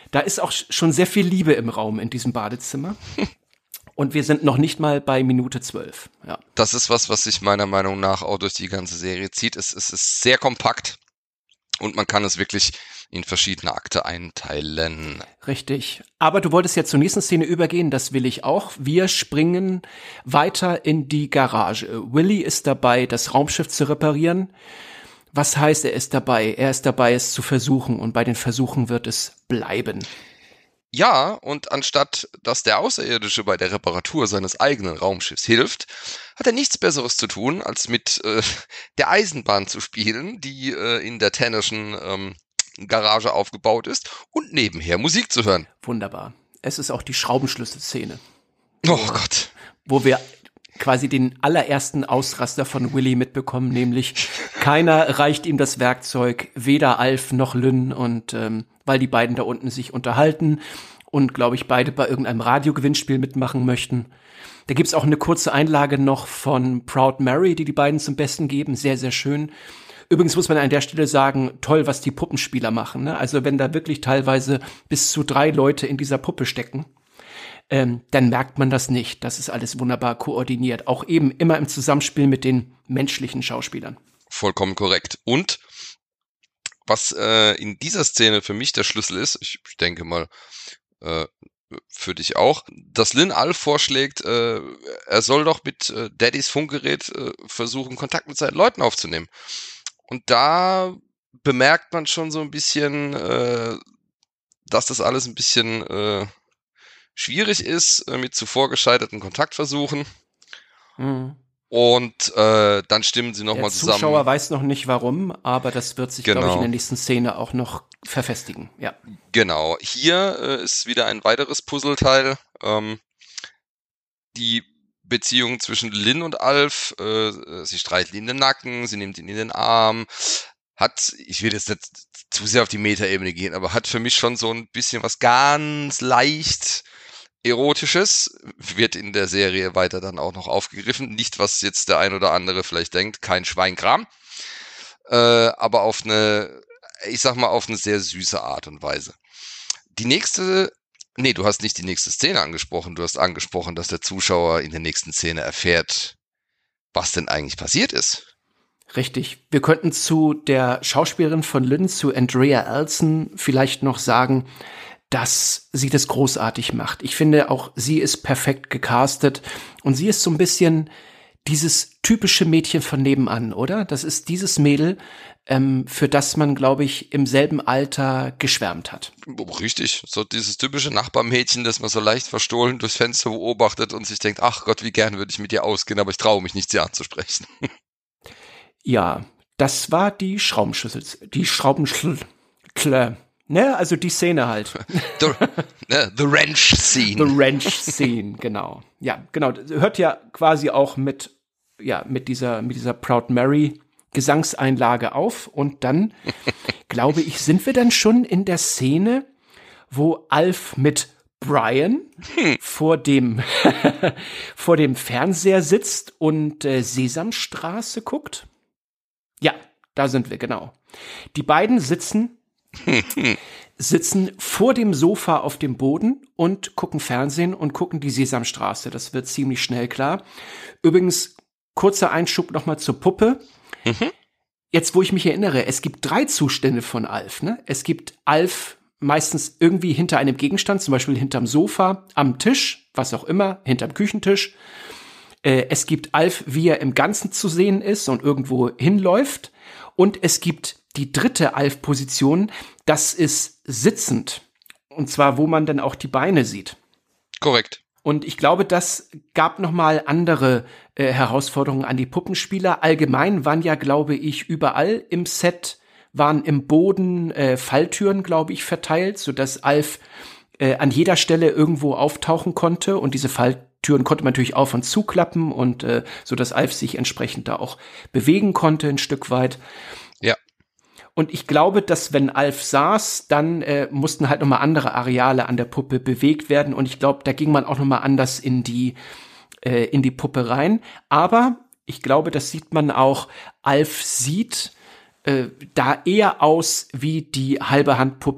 Da ist auch schon sehr viel Liebe im Raum in diesem Badezimmer. Und wir sind noch nicht mal bei Minute 12. Ja. Das ist was sich meiner Meinung nach auch durch die ganze Serie zieht. Es ist sehr kompakt und man kann es wirklich in verschiedene Akte einteilen. Richtig. Aber du wolltest jetzt zur nächsten Szene übergehen, das will ich auch. Wir springen weiter in die Garage. Willy ist dabei, das Raumschiff zu reparieren. Was heißt, er ist dabei? Er ist dabei, es zu versuchen, und bei den Versuchen wird es bleiben. Ja, und anstatt dass der Außerirdische bei der Reparatur seines eigenen Raumschiffs hilft, hat er nichts Besseres zu tun, als mit der Eisenbahn zu spielen, die in der Tannerschen Garage aufgebaut ist, und nebenher Musik zu hören. Wunderbar. Es ist auch die Schraubenschlüsselszene. Oh Gott. Wo wir quasi den allerersten Ausraster von Willy mitbekommen, nämlich keiner reicht ihm das Werkzeug, weder Alf noch Lynn, und weil die beiden da unten sich unterhalten und, glaube ich, beide bei irgendeinem Radiogewinnspiel mitmachen möchten. Da gibt's auch eine kurze Einlage noch von Proud Mary, die beiden zum Besten geben. Sehr, sehr schön. Übrigens muss man an der Stelle sagen, toll, was die Puppenspieler machen, ne? Also wenn da wirklich teilweise bis zu 3 Leute in dieser Puppe stecken, dann merkt man das nicht. Das ist alles wunderbar koordiniert. Auch eben immer im Zusammenspiel mit den menschlichen Schauspielern. Vollkommen korrekt. Und was in dieser Szene für mich der Schlüssel ist, ich denke mal für dich auch, dass Lynn Alf vorschlägt, er soll doch mit Daddys Funkgerät versuchen, Kontakt mit seinen Leuten aufzunehmen. Und da bemerkt man schon so ein bisschen, dass das alles ein bisschen schwierig ist mit zuvor gescheiterten Kontaktversuchen. Mhm. Und dann stimmen sie nochmal zusammen. Der Zuschauer weiß noch nicht warum, aber das wird sich, Genau, glaube ich, in der nächsten Szene auch noch verfestigen. Ja. Genau. Hier ist wieder ein weiteres Puzzleteil. Die Beziehung zwischen Lynn und Alf. Sie streicht ihn in den Nacken, sie nimmt ihn in den Arm. Ich will jetzt nicht zu sehr auf die Metaebene gehen, aber hat für mich schon so ein bisschen was ganz leicht Erotisches, wird in der Serie weiter dann auch noch aufgegriffen. Nicht, was jetzt der ein oder andere vielleicht denkt, kein Schweinkram, aber auf eine, ich sag mal, auf eine sehr süße Art und Weise. Du hast nicht die nächste Szene angesprochen, du hast angesprochen, dass der Zuschauer in der nächsten Szene erfährt, was denn eigentlich passiert ist. Richtig. Wir könnten zu der Schauspielerin von Lynn, zu Andrea Elson, vielleicht noch sagen, dass sie das großartig macht. Ich finde, auch sie ist perfekt gecastet, und sie ist so ein bisschen dieses typische Mädchen von nebenan, oder? Das ist dieses Mädel, für das man, glaube ich, im selben Alter geschwärmt hat. Richtig, so dieses typische Nachbarmädchen, das man so leicht verstohlen durchs Fenster beobachtet und sich denkt, ach Gott, wie gern würde ich mit ihr ausgehen, aber ich traue mich nicht, sie anzusprechen. Ja, das war die Schraubenschlüssel, ne, also die Szene halt. The Wrench Scene. The Wrench Scene, genau. Ja, genau. Hört ja quasi auch mit dieser Proud Mary Gesangseinlage auf, und dann, glaube ich, sind wir dann schon in der Szene, wo Alf mit Brian vor dem Fernseher sitzt und Sesamstraße guckt. Ja, da sind wir, genau. Die beiden sitzen vor dem Sofa auf dem Boden und gucken Fernsehen und gucken die Sesamstraße. Das wird ziemlich schnell klar. Übrigens, kurzer Einschub nochmal zur Puppe. Jetzt, wo ich mich erinnere, es gibt 3 Zustände von Alf, ne? Es gibt Alf meistens irgendwie hinter einem Gegenstand, zum Beispiel hinterm Sofa, am Tisch, was auch immer, hinterm Küchentisch. Es gibt Alf, wie er im Ganzen zu sehen ist und irgendwo hinläuft. Und es gibt die dritte Alf-Position, das ist sitzend. Und zwar, wo man dann auch die Beine sieht. Korrekt. Und ich glaube, das gab noch mal andere Herausforderungen an die Puppenspieler. Allgemein waren ja, glaube ich, überall im Set, waren im Boden Falltüren, glaube ich, verteilt, sodass Alf an jeder Stelle irgendwo auftauchen konnte. Und diese Falltüren konnte man natürlich auf- und zuklappen, und sodass Alf sich entsprechend da auch bewegen konnte, ein Stück weit. Ja. Und ich glaube, dass wenn Alf saß, dann mussten halt noch mal andere Areale an der Puppe bewegt werden. Und ich glaube, da ging man auch noch mal anders in die Puppe rein. Aber ich glaube, das sieht man auch, Alf sieht da eher aus wie die halbe Handpuppe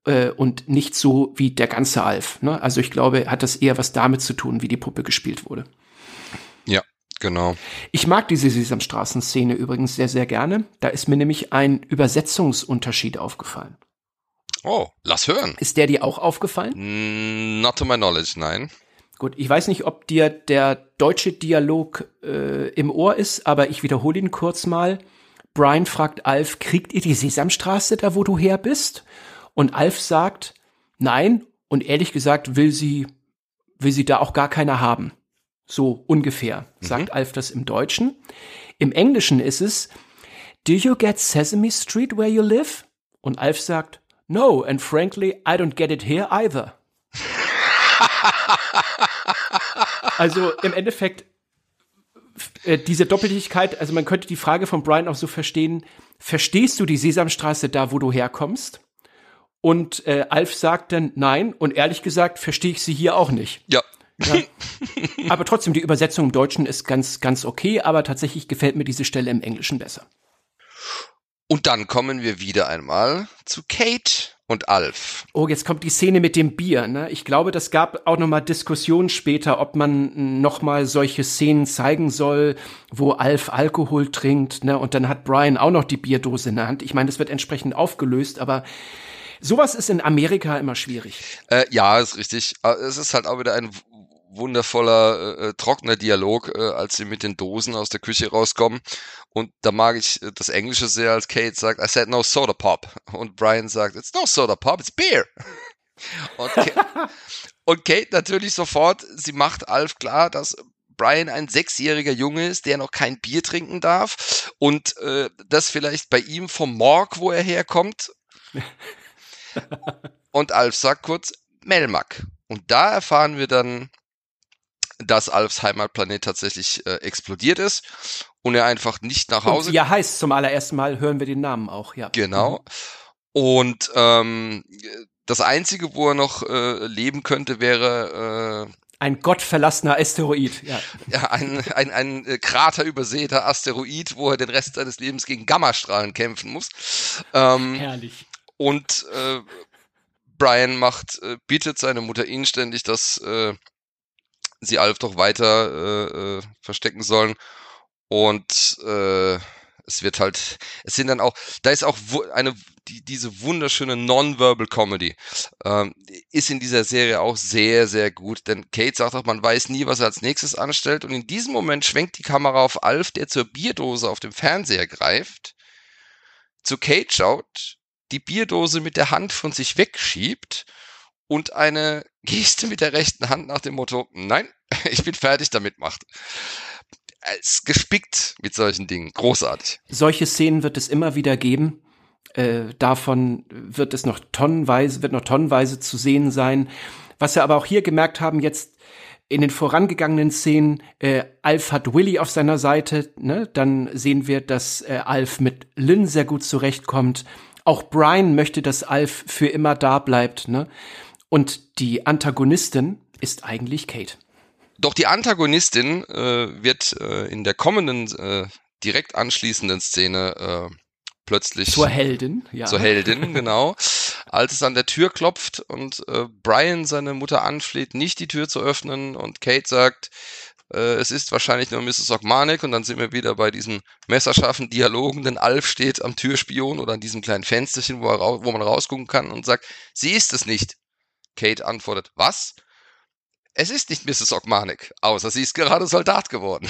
und nicht so wie der ganze Alf. Ne? Also ich glaube, hat das eher was damit zu tun, wie die Puppe gespielt wurde. Ja, genau. Ich mag diese Sesamstraßen-Szene übrigens sehr, sehr gerne. Da ist mir nämlich ein Übersetzungsunterschied aufgefallen. Oh, lass hören. Ist der dir auch aufgefallen? Not to my knowledge, nein. Gut, ich weiß nicht, ob dir der deutsche Dialog im Ohr ist, aber ich wiederhole ihn kurz mal. Brian fragt Alf, kriegt ihr die Sesamstraße da, wo du her bist? Und Alf sagt, nein, und ehrlich gesagt will sie da auch gar keiner haben. So ungefähr, sagt Alf das im Deutschen. Im Englischen ist es, do you get Sesame Street where you live? Und Alf sagt, no, and frankly, I don't get it here either. Also im Endeffekt, diese Doppeltigkeit, also man könnte die Frage von Brian auch so verstehen, verstehst du die Sesamstraße da, wo du herkommst? Und Alf sagt dann, nein, und ehrlich gesagt verstehe ich sie hier auch nicht. Ja. Ja. Aber trotzdem, die Übersetzung im Deutschen ist ganz, ganz okay, aber tatsächlich gefällt mir diese Stelle im Englischen besser. Und dann kommen wir wieder einmal zu Kate und Alf. Oh, jetzt kommt die Szene mit dem Bier, ne? Ich glaube, das gab auch noch mal Diskussionen später, ob man noch mal solche Szenen zeigen soll, wo Alf Alkohol trinkt, ne? Und dann hat Brian auch noch die Bierdose in der Hand. Ich meine, das wird entsprechend aufgelöst, aber sowas ist in Amerika immer schwierig. Ja, ist richtig. Es ist halt auch wieder ein wundervoller, trockener Dialog, als sie mit den Dosen aus der Küche rauskommen. Und da mag ich das Englische sehr, als Kate sagt, I said no soda pop. Und Brian sagt, it's no soda pop, it's beer. Und Kate natürlich sofort, sie macht Alf klar, dass Brian ein 6-jähriger Junge ist, der noch kein Bier trinken darf. Und das vielleicht bei ihm vom Morg, wo er herkommt. Und Alf sagt kurz, Melmac. Und da erfahren wir dann, dass Alfs Heimatplanet tatsächlich explodiert ist und er einfach nicht nach Hause... Und wie er heißt, zum allerersten Mal hören wir den Namen auch, ja. Genau. Und das Einzige, wo er noch leben könnte, wäre... ein gottverlassener Asteroid, ja. Ja, ein kraterübersäter Asteroid, wo er den Rest seines Lebens gegen Gammastrahlen kämpfen muss. Herrlich. Und Brian bittet seine Mutter inständig, dass sie Alf doch weiter verstecken sollen. Und es sind dann auch, da ist auch diese wunderschöne Non-Verbal Comedy ist in dieser Serie auch sehr, sehr gut. Denn Kate sagt auch, man weiß nie, was er als nächstes anstellt. Und in diesem Moment schwenkt die Kamera auf Alf, der zur Bierdose auf dem Fernseher greift, zu Kate schaut, die Bierdose mit der Hand von sich wegschiebt und eine Geste mit der rechten Hand nach dem Motto, nein, ich bin fertig damit macht. Es ist gespickt mit solchen Dingen. Großartig. Solche Szenen wird es immer wieder geben. Davon wird noch tonnenweise zu sehen sein. Was wir aber auch hier gemerkt haben, jetzt in den vorangegangenen Szenen, Alf hat Willy auf seiner Seite, ne? Dann sehen wir, dass Alf mit Lynn sehr gut zurechtkommt. Auch Brian möchte, dass Alf für immer da bleibt, ne? Und die Antagonistin ist eigentlich Kate. Doch die Antagonistin wird in der kommenden, direkt anschließenden Szene plötzlich zur Heldin, ja. Zur Heldin, genau. Als es an der Tür klopft und Brian seine Mutter anfleht, nicht die Tür zu öffnen und Kate sagt, es ist wahrscheinlich nur Mrs. Ogmanik und dann sind wir wieder bei diesen messerscharfen Dialogen, denn Alf steht am Türspion oder an diesem kleinen Fensterchen, wo man rausgucken kann und sagt, sie ist es nicht. Kate antwortet, was? Es ist nicht Mrs. Ogmanik, außer sie ist gerade Soldat geworden.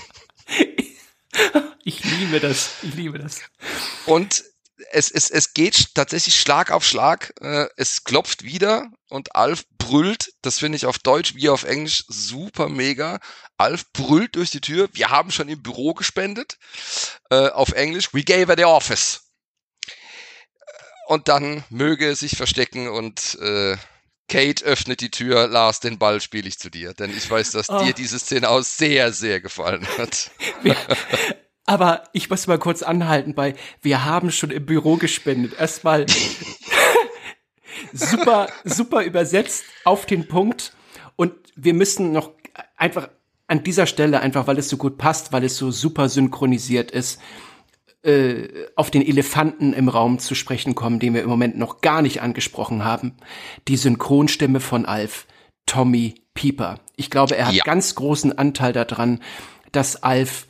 Ich liebe das. Und es geht tatsächlich Schlag auf Schlag. Es klopft wieder und Alf brüllt. Das finde ich auf Deutsch wie auf Englisch super mega. Alf brüllt durch die Tür. Wir haben schon im Büro gespendet. Auf Englisch, we gave her the office. Und dann möge es sich verstecken und Kate öffnet die Tür. Lars, den Ball spiele ich zu dir. Denn ich weiß, dass dir diese Szene auch sehr, sehr gefallen hat. Aber ich muss mal kurz anhalten bei, wir haben schon im Büro gespendet. Erstmal super übersetzt auf den Punkt. Und wir müssen noch einfach an dieser Stelle, einfach weil es so gut passt, weil es so super synchronisiert ist, auf den Elefanten im Raum zu sprechen kommen, den wir im Moment noch gar nicht angesprochen haben. Die Synchronstimme von Alf, Tommy Pieper. Ich glaube, er hat ganz großen Anteil daran, dass Alf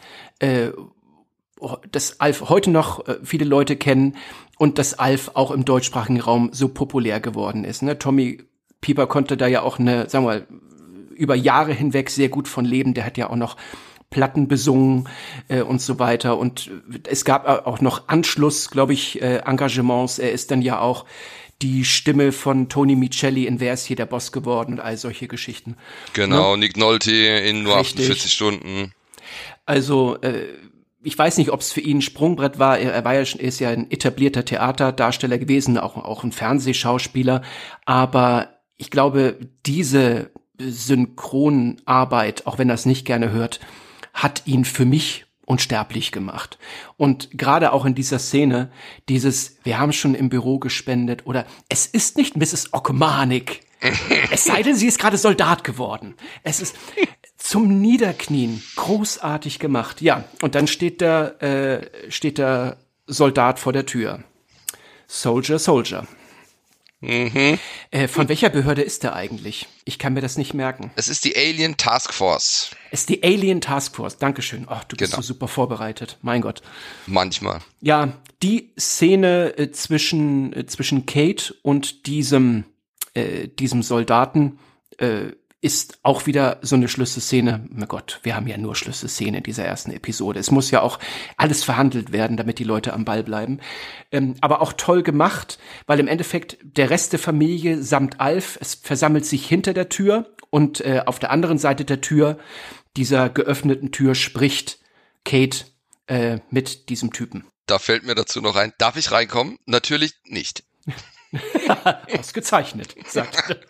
heute noch viele Leute kennen und dass Alf auch im deutschsprachigen Raum so populär geworden ist. Ne? Tommy Pieper konnte da ja auch sagen wir mal, über Jahre hinweg sehr gut von leben. Der hat ja auch noch Platten besungen und so weiter. Und es gab auch noch Anschluss, glaube ich, Engagements. Er ist dann ja auch die Stimme von Tony Micelli in Wer ist hier der Boss geworden und all solche Geschichten. Genau, ne? Nick Nolte in nur 48 Stunden. Also ich weiß nicht, ob es für ihn ein Sprungbrett war. Er ist ja ein etablierter Theaterdarsteller gewesen, auch ein Fernsehschauspieler. Aber ich glaube, diese Synchronarbeit, auch wenn er es nicht gerne hört, hat ihn für mich unsterblich gemacht. Und gerade auch in dieser Szene, wir haben schon im Büro gespendet oder es ist nicht Mrs. Okmanik. Es sei denn, sie ist gerade Soldat geworden. Es ist zum Niederknien großartig gemacht. Ja, und dann steht der Soldat vor der Tür. Soldier, Soldier. Mhm. Von welcher Behörde ist der eigentlich? Ich kann mir das nicht merken. Es ist die Alien Task Force. Es ist die Alien Task Force. Dankeschön. Ach, du bist so super vorbereitet. Mein Gott. Manchmal. Ja, die Szene zwischen Kate und diesem Soldaten ist auch wieder so eine Schlüsselszene. Mein Gott, wir haben ja nur Schlüsselszene in dieser ersten Episode. Es muss ja auch alles verhandelt werden, damit die Leute am Ball bleiben. Aber auch toll gemacht, weil im Endeffekt der Rest der Familie samt Alf, es versammelt sich hinter der Tür und auf der anderen Seite der Tür, dieser geöffneten Tür, spricht Kate mit diesem Typen. Da fällt mir dazu noch ein, darf ich reinkommen? Natürlich nicht. Ausgezeichnet, sagt er.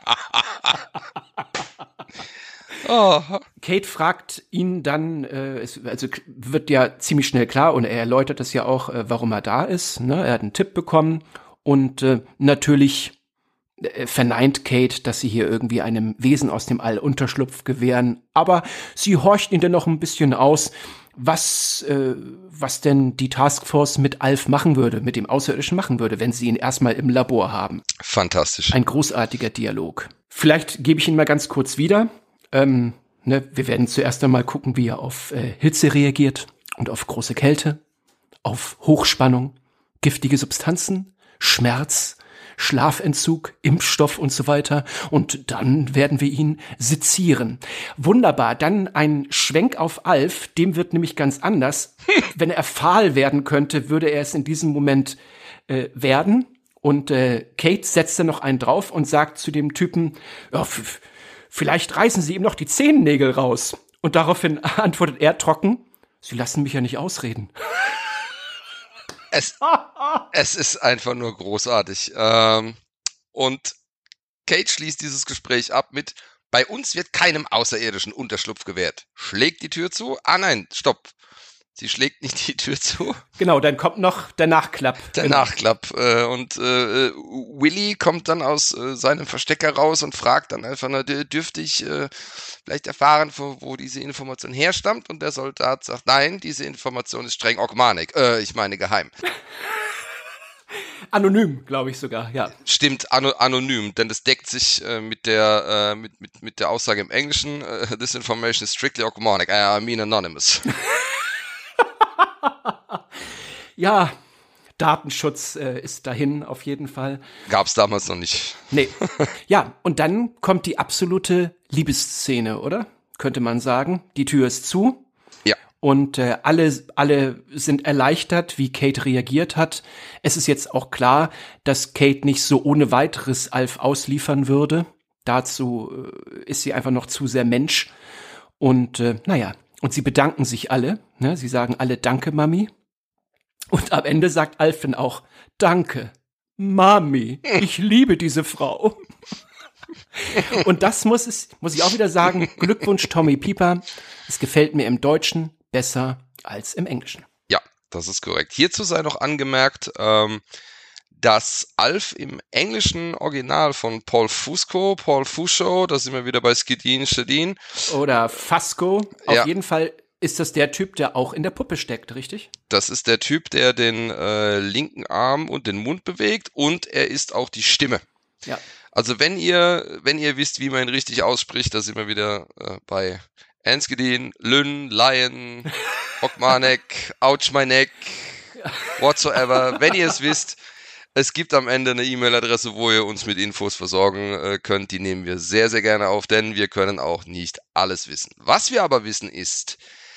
Kate fragt ihn dann, also wird ja ziemlich schnell klar und er erläutert das ja auch, warum er da ist. Ne? Er hat einen Tipp bekommen und natürlich verneint Kate, dass sie hier irgendwie einem Wesen aus dem All Unterschlupf gewähren. Aber sie horcht ihn dann noch ein bisschen aus, was denn die Taskforce mit Alf machen würde, mit dem Außerirdischen machen würde, wenn sie ihn erstmal im Labor haben. Fantastisch. Ein großartiger Dialog. Vielleicht gebe ich ihn mal ganz kurz wieder. Wir werden zuerst einmal gucken, wie er auf Hitze reagiert und auf große Kälte, auf Hochspannung, giftige Substanzen, Schmerz, Schlafentzug, Impfstoff und so weiter. Und dann werden wir ihn sezieren. Wunderbar. Dann ein Schwenk auf Alf. Dem wird nämlich ganz anders. Wenn er fahl werden könnte, würde er es in diesem Moment werden. Und Kate setzt dann noch einen drauf und sagt zu dem Typen, ja, vielleicht reißen Sie ihm noch die Zehennägel raus. Und daraufhin antwortet er trocken, Sie lassen mich ja nicht ausreden. Es ist einfach nur großartig. Und Kate schließt dieses Gespräch ab mit, bei uns wird keinem Außerirdischen Unterschlupf gewährt. Schlägt die Tür zu? Ah nein, stopp. Sie schlägt nicht die Tür zu. Genau, dann kommt noch der Nachklapp. Nachklapp. Und Willy kommt dann aus seinem Versteck heraus und fragt dann einfach nur, dürfte ich vielleicht erfahren, wo diese Information herstammt? Und der Soldat sagt, nein, diese Information ist streng Okmanik. Ich meine geheim. Anonym, glaube ich sogar, ja. Stimmt, anonym, denn das deckt sich mit der Aussage im Englischen, this information is strictly Okmanik, I mean anonymous. Ja, Datenschutz ist dahin auf jeden Fall. Gab's damals noch nicht. Nee. Ja, und dann kommt die absolute Liebesszene, oder? Könnte man sagen. Die Tür ist zu. Ja. Und alle sind erleichtert, wie Kate reagiert hat. Es ist jetzt auch klar, dass Kate nicht so ohne weiteres Alf ausliefern würde. Dazu ist sie einfach noch zu sehr Mensch. Und und sie bedanken sich alle. Ne? Sie sagen alle Danke, Mami. Und am Ende sagt Alf dann auch Danke, Mami. Ich liebe diese Frau. Und das muss ich auch wieder sagen. Glückwunsch, Tommy Pieper. Es gefällt mir im Deutschen besser als im Englischen. Ja, das ist korrekt. Hierzu sei noch angemerkt, dass Alf im englischen Original von Paul Fusco, da sind wir wieder bei Skidin, oder Fasco, auf jeden Fall ist das der Typ, der auch in der Puppe steckt, richtig? Das ist der Typ, der den linken Arm und den Mund bewegt und er ist auch die Stimme. Ja. Also wenn ihr wisst, wie man ihn richtig ausspricht, da sind wir wieder bei Enskedin, Lynn, Lion, Okmanek, Ouch my neck, whatsoever. Wenn ihr es wisst, es gibt am Ende eine E-Mail-Adresse, wo ihr uns mit Infos versorgen könnt. Die nehmen wir sehr, sehr gerne auf, denn wir können auch nicht alles wissen. Was wir aber wissen ist,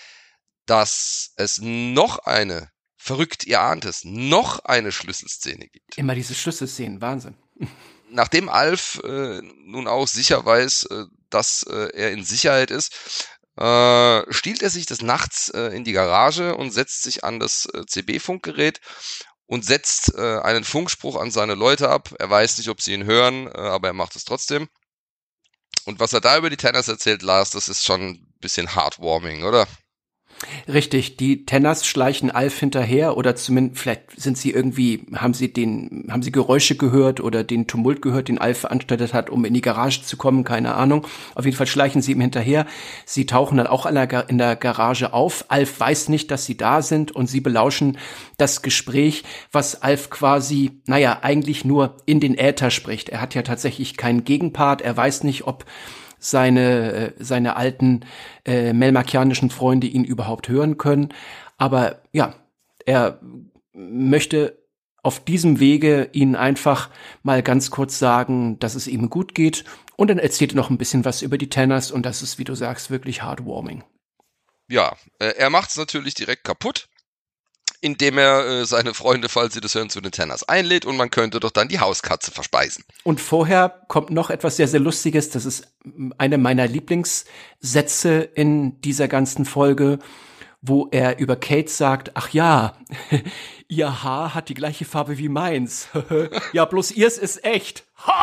dass es noch eine, verrückt, ihr ahnt es, noch eine Schlüsselszene gibt. Immer diese Schlüsselszenen, Wahnsinn. Nachdem Alf nun auch sicher weiß, dass er in Sicherheit ist, stiehlt er sich des Nachts in die Garage und setzt sich an das CB-Funkgerät und setzt einen Funkspruch an seine Leute ab. Er weiß nicht, ob sie ihn hören, aber er macht es trotzdem. Und was er da über die Tenners erzählt, Lars, das ist schon ein bisschen heartwarming, oder? Richtig, die Tenners schleichen Alf hinterher oder zumindest, vielleicht sind sie irgendwie, haben sie Geräusche gehört oder den Tumult gehört, den Alf veranstaltet hat, um in die Garage zu kommen, keine Ahnung. Auf jeden Fall schleichen sie ihm hinterher. Sie tauchen dann auch in der Garage auf. Alf weiß nicht, dass sie da sind und sie belauschen das Gespräch, was Alf quasi, eigentlich nur in den Äther spricht. Er hat ja tatsächlich keinen Gegenpart. Er weiß nicht, ob seine alten melmakianischen Freunde ihn überhaupt hören können. Aber ja, er möchte auf diesem Wege ihnen einfach mal ganz kurz sagen, dass es ihm gut geht. Und dann erzählt er noch ein bisschen was über die Tenners und das ist, wie du sagst, wirklich heartwarming. Ja, er macht es natürlich direkt kaputt, indem er seine Freunde, falls sie das hören, zu den Tenners einlädt und man könnte doch dann die Hauskatze verspeisen. Und vorher kommt noch etwas sehr, sehr Lustiges. Das ist eine meiner Lieblingssätze in dieser ganzen Folge, wo er über Kate sagt, ach ja, ihr Haar hat die gleiche Farbe wie meins. Ja, bloß ihrs ist echt.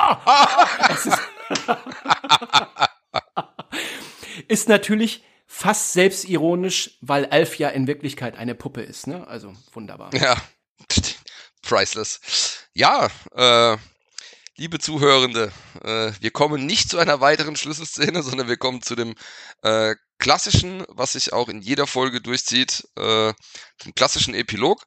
Es ist natürlich fast selbstironisch, weil Alf ja in Wirklichkeit eine Puppe ist, ne? Also wunderbar. Ja, priceless. Ja, liebe Zuhörende, wir kommen nicht zu einer weiteren Schlüsselszene, sondern wir kommen zu dem klassischen, was sich auch in jeder Folge durchzieht, dem klassischen Epilog.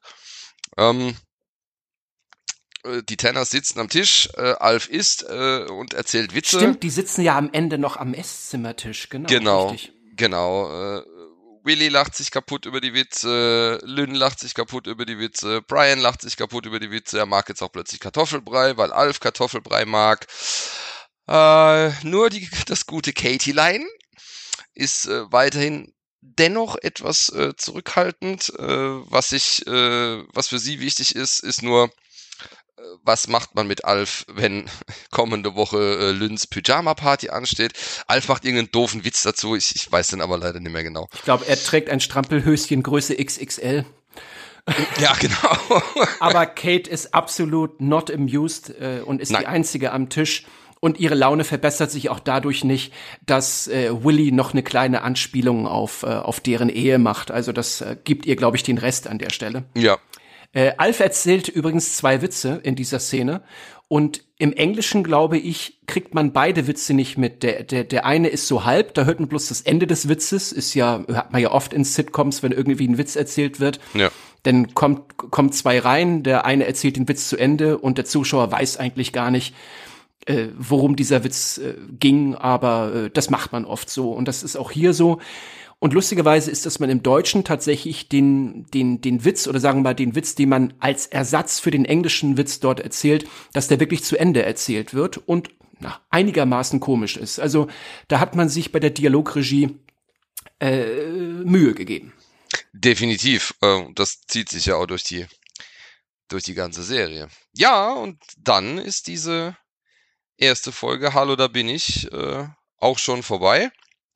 Die Tenners sitzen am Tisch, Alf isst und erzählt Witze. Stimmt, die sitzen ja am Ende noch am Esszimmertisch, genau. Richtig. Genau, Willy lacht sich kaputt über die Witze, Lynn lacht sich kaputt über die Witze, Brian lacht sich kaputt über die Witze, er mag jetzt auch plötzlich Kartoffelbrei, weil Alf Kartoffelbrei mag. Nur das gute Katie-Lein ist weiterhin dennoch etwas zurückhaltend. Was für sie wichtig ist nur, was macht man mit Alf, wenn kommende Woche Lynns Pyjama-Party ansteht? Alf macht irgendeinen doofen Witz dazu, ich weiß den aber leider nicht mehr genau. Ich glaube, er trägt ein Strampelhöschen Größe XXL. Ja, genau. Aber Kate ist absolut not amused und ist die Einzige am Tisch. Und ihre Laune verbessert sich auch dadurch nicht, dass Willy noch eine kleine Anspielung auf deren Ehe macht. Also das gibt ihr, glaube ich, den Rest an der Stelle. Ja. Alf erzählt übrigens 2 Witze in dieser Szene und im Englischen, glaube ich, kriegt man beide Witze nicht mit. Der eine ist so halb, da hört man bloß das Ende des Witzes, hat man ja oft in Sitcoms, wenn irgendwie ein Witz erzählt wird. Ja. Dann kommt 2 rein, der eine erzählt den Witz zu Ende und der Zuschauer weiß eigentlich gar nicht, worum dieser Witz ging, aber das macht man oft so und das ist auch hier so. Und lustigerweise ist, dass man im Deutschen tatsächlich den Witz oder sagen wir mal den Witz, den man als Ersatz für den englischen Witz dort erzählt, dass der wirklich zu Ende erzählt wird und einigermaßen komisch ist. Also da hat man sich bei der Dialogregie Mühe gegeben. Definitiv. Das zieht sich ja auch durch die ganze Serie. Ja, und dann ist diese erste Folge Hallo, da bin ich auch schon vorbei.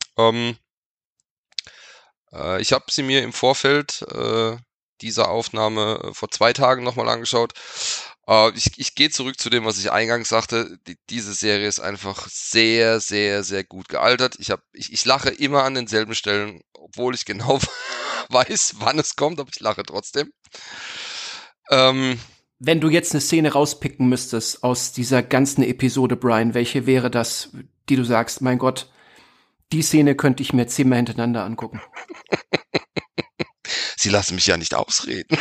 Ich habe sie mir im Vorfeld dieser Aufnahme vor 2 Tagen nochmal angeschaut. Ich gehe zurück zu dem, was ich eingangs sagte. Diese Serie ist einfach sehr, sehr, sehr gut gealtert. Ich lache immer an denselben Stellen, obwohl ich genau weiß, wann es kommt, aber ich lache trotzdem. Wenn du jetzt eine Szene rauspicken müsstest aus dieser ganzen Episode, Brian, welche wäre das, die du sagst, mein Gott, die Szene könnte ich mir 10-mal hintereinander angucken? Sie lassen mich ja nicht ausreden.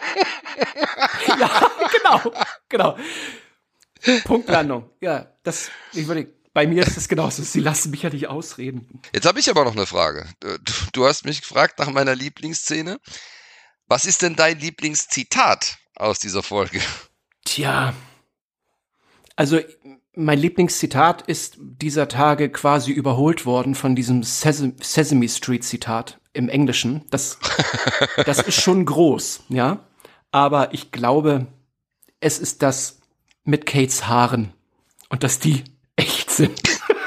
Ja, genau. Punktlandung. Ja, ich würde, bei mir ist es genauso. Sie lassen mich ja nicht ausreden. Jetzt habe ich aber noch eine Frage. Du hast mich gefragt nach meiner Lieblingsszene. Was ist denn dein Lieblingszitat aus dieser Folge? Tja, also mein Lieblingszitat ist dieser Tage quasi überholt worden von diesem Sesame Street Zitat im Englischen. Das ist schon groß, ja. Aber ich glaube, es ist das mit Kates Haaren und dass die echt sind.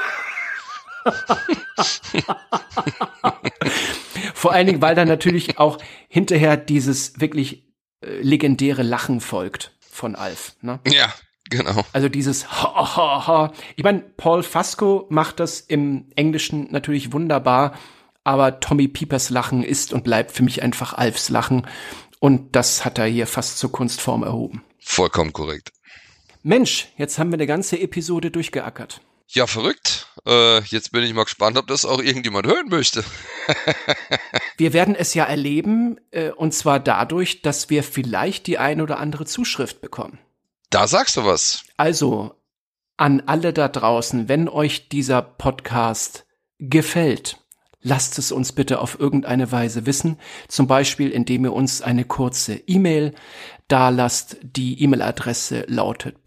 Vor allen Dingen, weil dann natürlich auch hinterher dieses wirklich legendäre Lachen folgt von Alf, ne? Ja, genau. Also dieses ha, ha, ha. Ich meine, Paul Fasco macht das im Englischen natürlich wunderbar, aber Tommy Piepers Lachen ist und bleibt für mich einfach Alfs Lachen. Und das hat er hier fast zur Kunstform erhoben. Vollkommen korrekt. Mensch, jetzt haben wir eine ganze Episode durchgeackert. Ja, verrückt. Jetzt bin ich mal gespannt, ob das auch irgendjemand hören möchte. Wir werden es ja erleben, und zwar dadurch, dass wir vielleicht die ein oder andere Zuschrift bekommen. Da sagst du was. Also, an alle da draußen, wenn euch dieser Podcast gefällt, lasst es uns bitte auf irgendeine Weise wissen. Zum Beispiel, indem ihr uns eine kurze E-Mail dalasst. Die E-Mail-Adresse lautet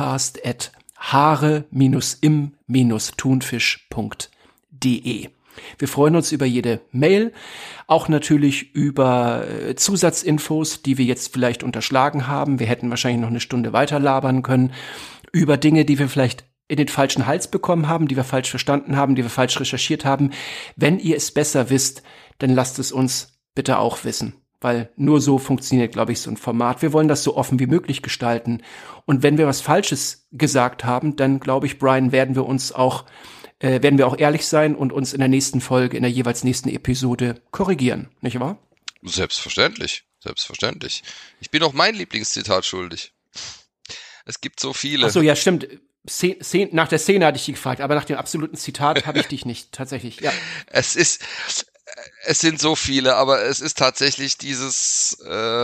podcast@haare-im-thunfisch.de. Wir freuen uns über jede Mail, auch natürlich über Zusatzinfos, die wir jetzt vielleicht unterschlagen haben. Wir hätten wahrscheinlich noch eine Stunde weiter labern können, über Dinge, die wir vielleicht in den falschen Hals bekommen haben, die wir falsch verstanden haben, die wir falsch recherchiert haben. Wenn ihr es besser wisst, dann lasst es uns bitte auch wissen, weil nur so funktioniert, glaube ich, so ein Format. Wir wollen das so offen wie möglich gestalten. Und wenn wir was Falsches gesagt haben, dann, glaube ich, Brian, werden wir auch ehrlich sein und uns in der nächsten Folge, in der jeweils nächsten Episode korrigieren, nicht wahr? Selbstverständlich. Ich bin auch mein Lieblingszitat schuldig. Es gibt so viele. Ach so, ja, stimmt. Nach der Szene hatte ich dich gefragt, aber nach dem absoluten Zitat habe ich dich nicht, tatsächlich, ja. Es sind so viele, aber es ist tatsächlich dieses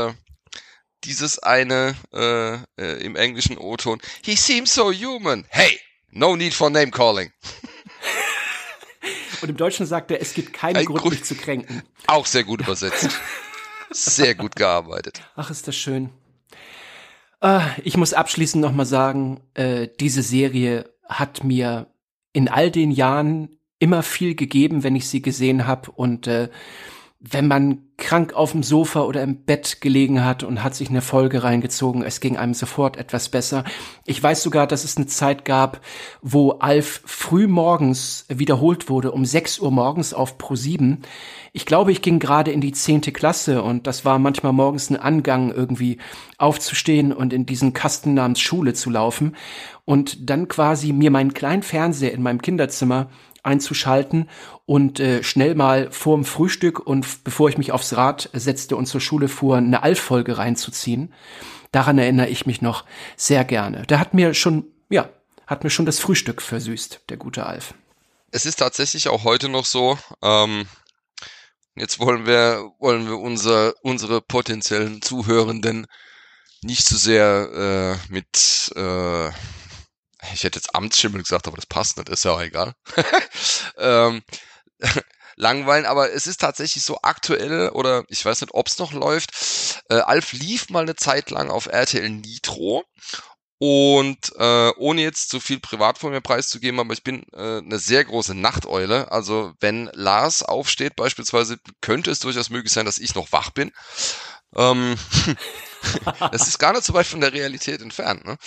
eine im englischen O-Ton. He seems so human. Hey, no need for name calling. Und im Deutschen sagt er, es gibt keinen Grund, mich zu kränken. Auch sehr gut übersetzt. Sehr gut gearbeitet. Ach, ist das schön. Ich muss abschließend nochmal sagen, diese Serie hat mir in all den Jahren immer viel gegeben, wenn ich sie gesehen habe. Und wenn man krank auf dem Sofa oder im Bett gelegen hat und hat sich eine Folge reingezogen, es ging einem sofort etwas besser. Ich weiß sogar, dass es eine Zeit gab, wo Alf früh morgens wiederholt wurde, um 6 Uhr morgens auf Pro7. Ich glaube, ich ging gerade in die 10. Klasse und das war manchmal morgens ein Angang, irgendwie aufzustehen und in diesen Kasten namens Schule zu laufen und dann quasi mir meinen kleinen Fernseher in meinem Kinderzimmer einzuschalten und schnell mal vorm Frühstück und bevor ich mich aufs Rad setzte und zur Schule fuhr, eine Alf-Folge reinzuziehen. Daran erinnere ich mich noch sehr gerne. Der hat mir schon das Frühstück versüßt, der gute Alf. Es ist tatsächlich auch heute noch so. Jetzt wollen wir unsere potenziellen Zuhörenden nicht so sehr ich hätte jetzt Amtsschimmel gesagt, aber das passt nicht, ist ja auch egal. Langweilen, aber es ist tatsächlich so aktuell, oder ich weiß nicht, ob es noch läuft. Alf lief mal eine Zeit lang auf RTL Nitro und ohne jetzt zu viel privat von mir preiszugeben, aber ich bin eine sehr große Nachteule. Also wenn Lars aufsteht beispielsweise, könnte es durchaus möglich sein, dass ich noch wach bin. Das ist gar nicht so weit von der Realität entfernt, ne?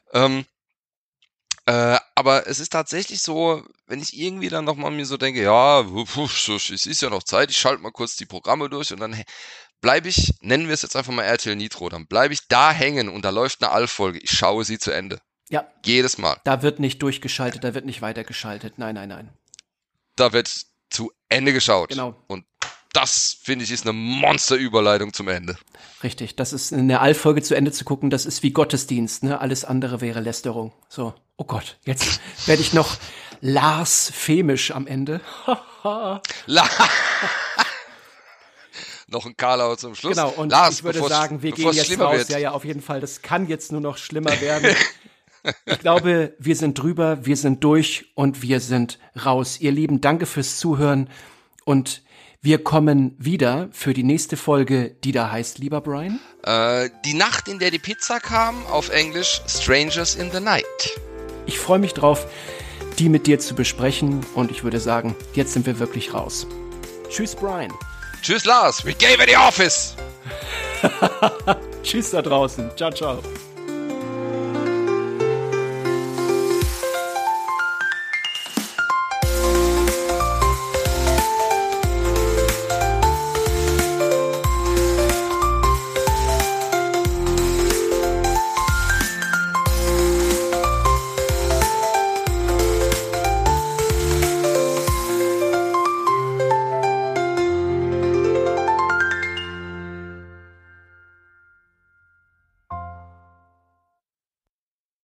Aber es ist tatsächlich so, wenn ich irgendwie dann nochmal mir so denke, ja, es ist ja noch Zeit, ich schalte mal kurz die Programme durch und dann bleibe ich, nennen wir es jetzt einfach mal RTL Nitro, dann bleibe ich da hängen und da läuft eine Alf-Folge, ich schaue sie zu Ende. Ja. Jedes Mal. Da wird nicht durchgeschaltet, da wird nicht weitergeschaltet, nein. Da wird zu Ende geschaut. Genau. Und das, finde ich, ist eine Monsterüberleitung zum Ende. Richtig, das ist eine Alf-Folge zu Ende zu gucken, das ist wie Gottesdienst, ne? Alles andere wäre Lästerung. So, oh Gott, jetzt werde ich noch Lars Femisch am Ende. noch ein Karlauer zum Schluss. Genau, und Lars, ich würde sagen, wir gehen jetzt raus. Ja, auf jeden Fall. Das kann jetzt nur noch schlimmer werden. Ich glaube, wir sind drüber, wir sind durch und wir sind raus. Ihr Lieben, danke fürs Zuhören und wir kommen wieder für die nächste Folge, die da heißt, lieber Brian? Die Nacht, in der die Pizza kam, auf Englisch Strangers in the Night. Ich freue mich drauf, die mit dir zu besprechen und ich würde sagen, jetzt sind wir wirklich raus. Tschüss, Brian. Tschüss, Lars. We gave it the office. Tschüss da draußen. Ciao, ciao.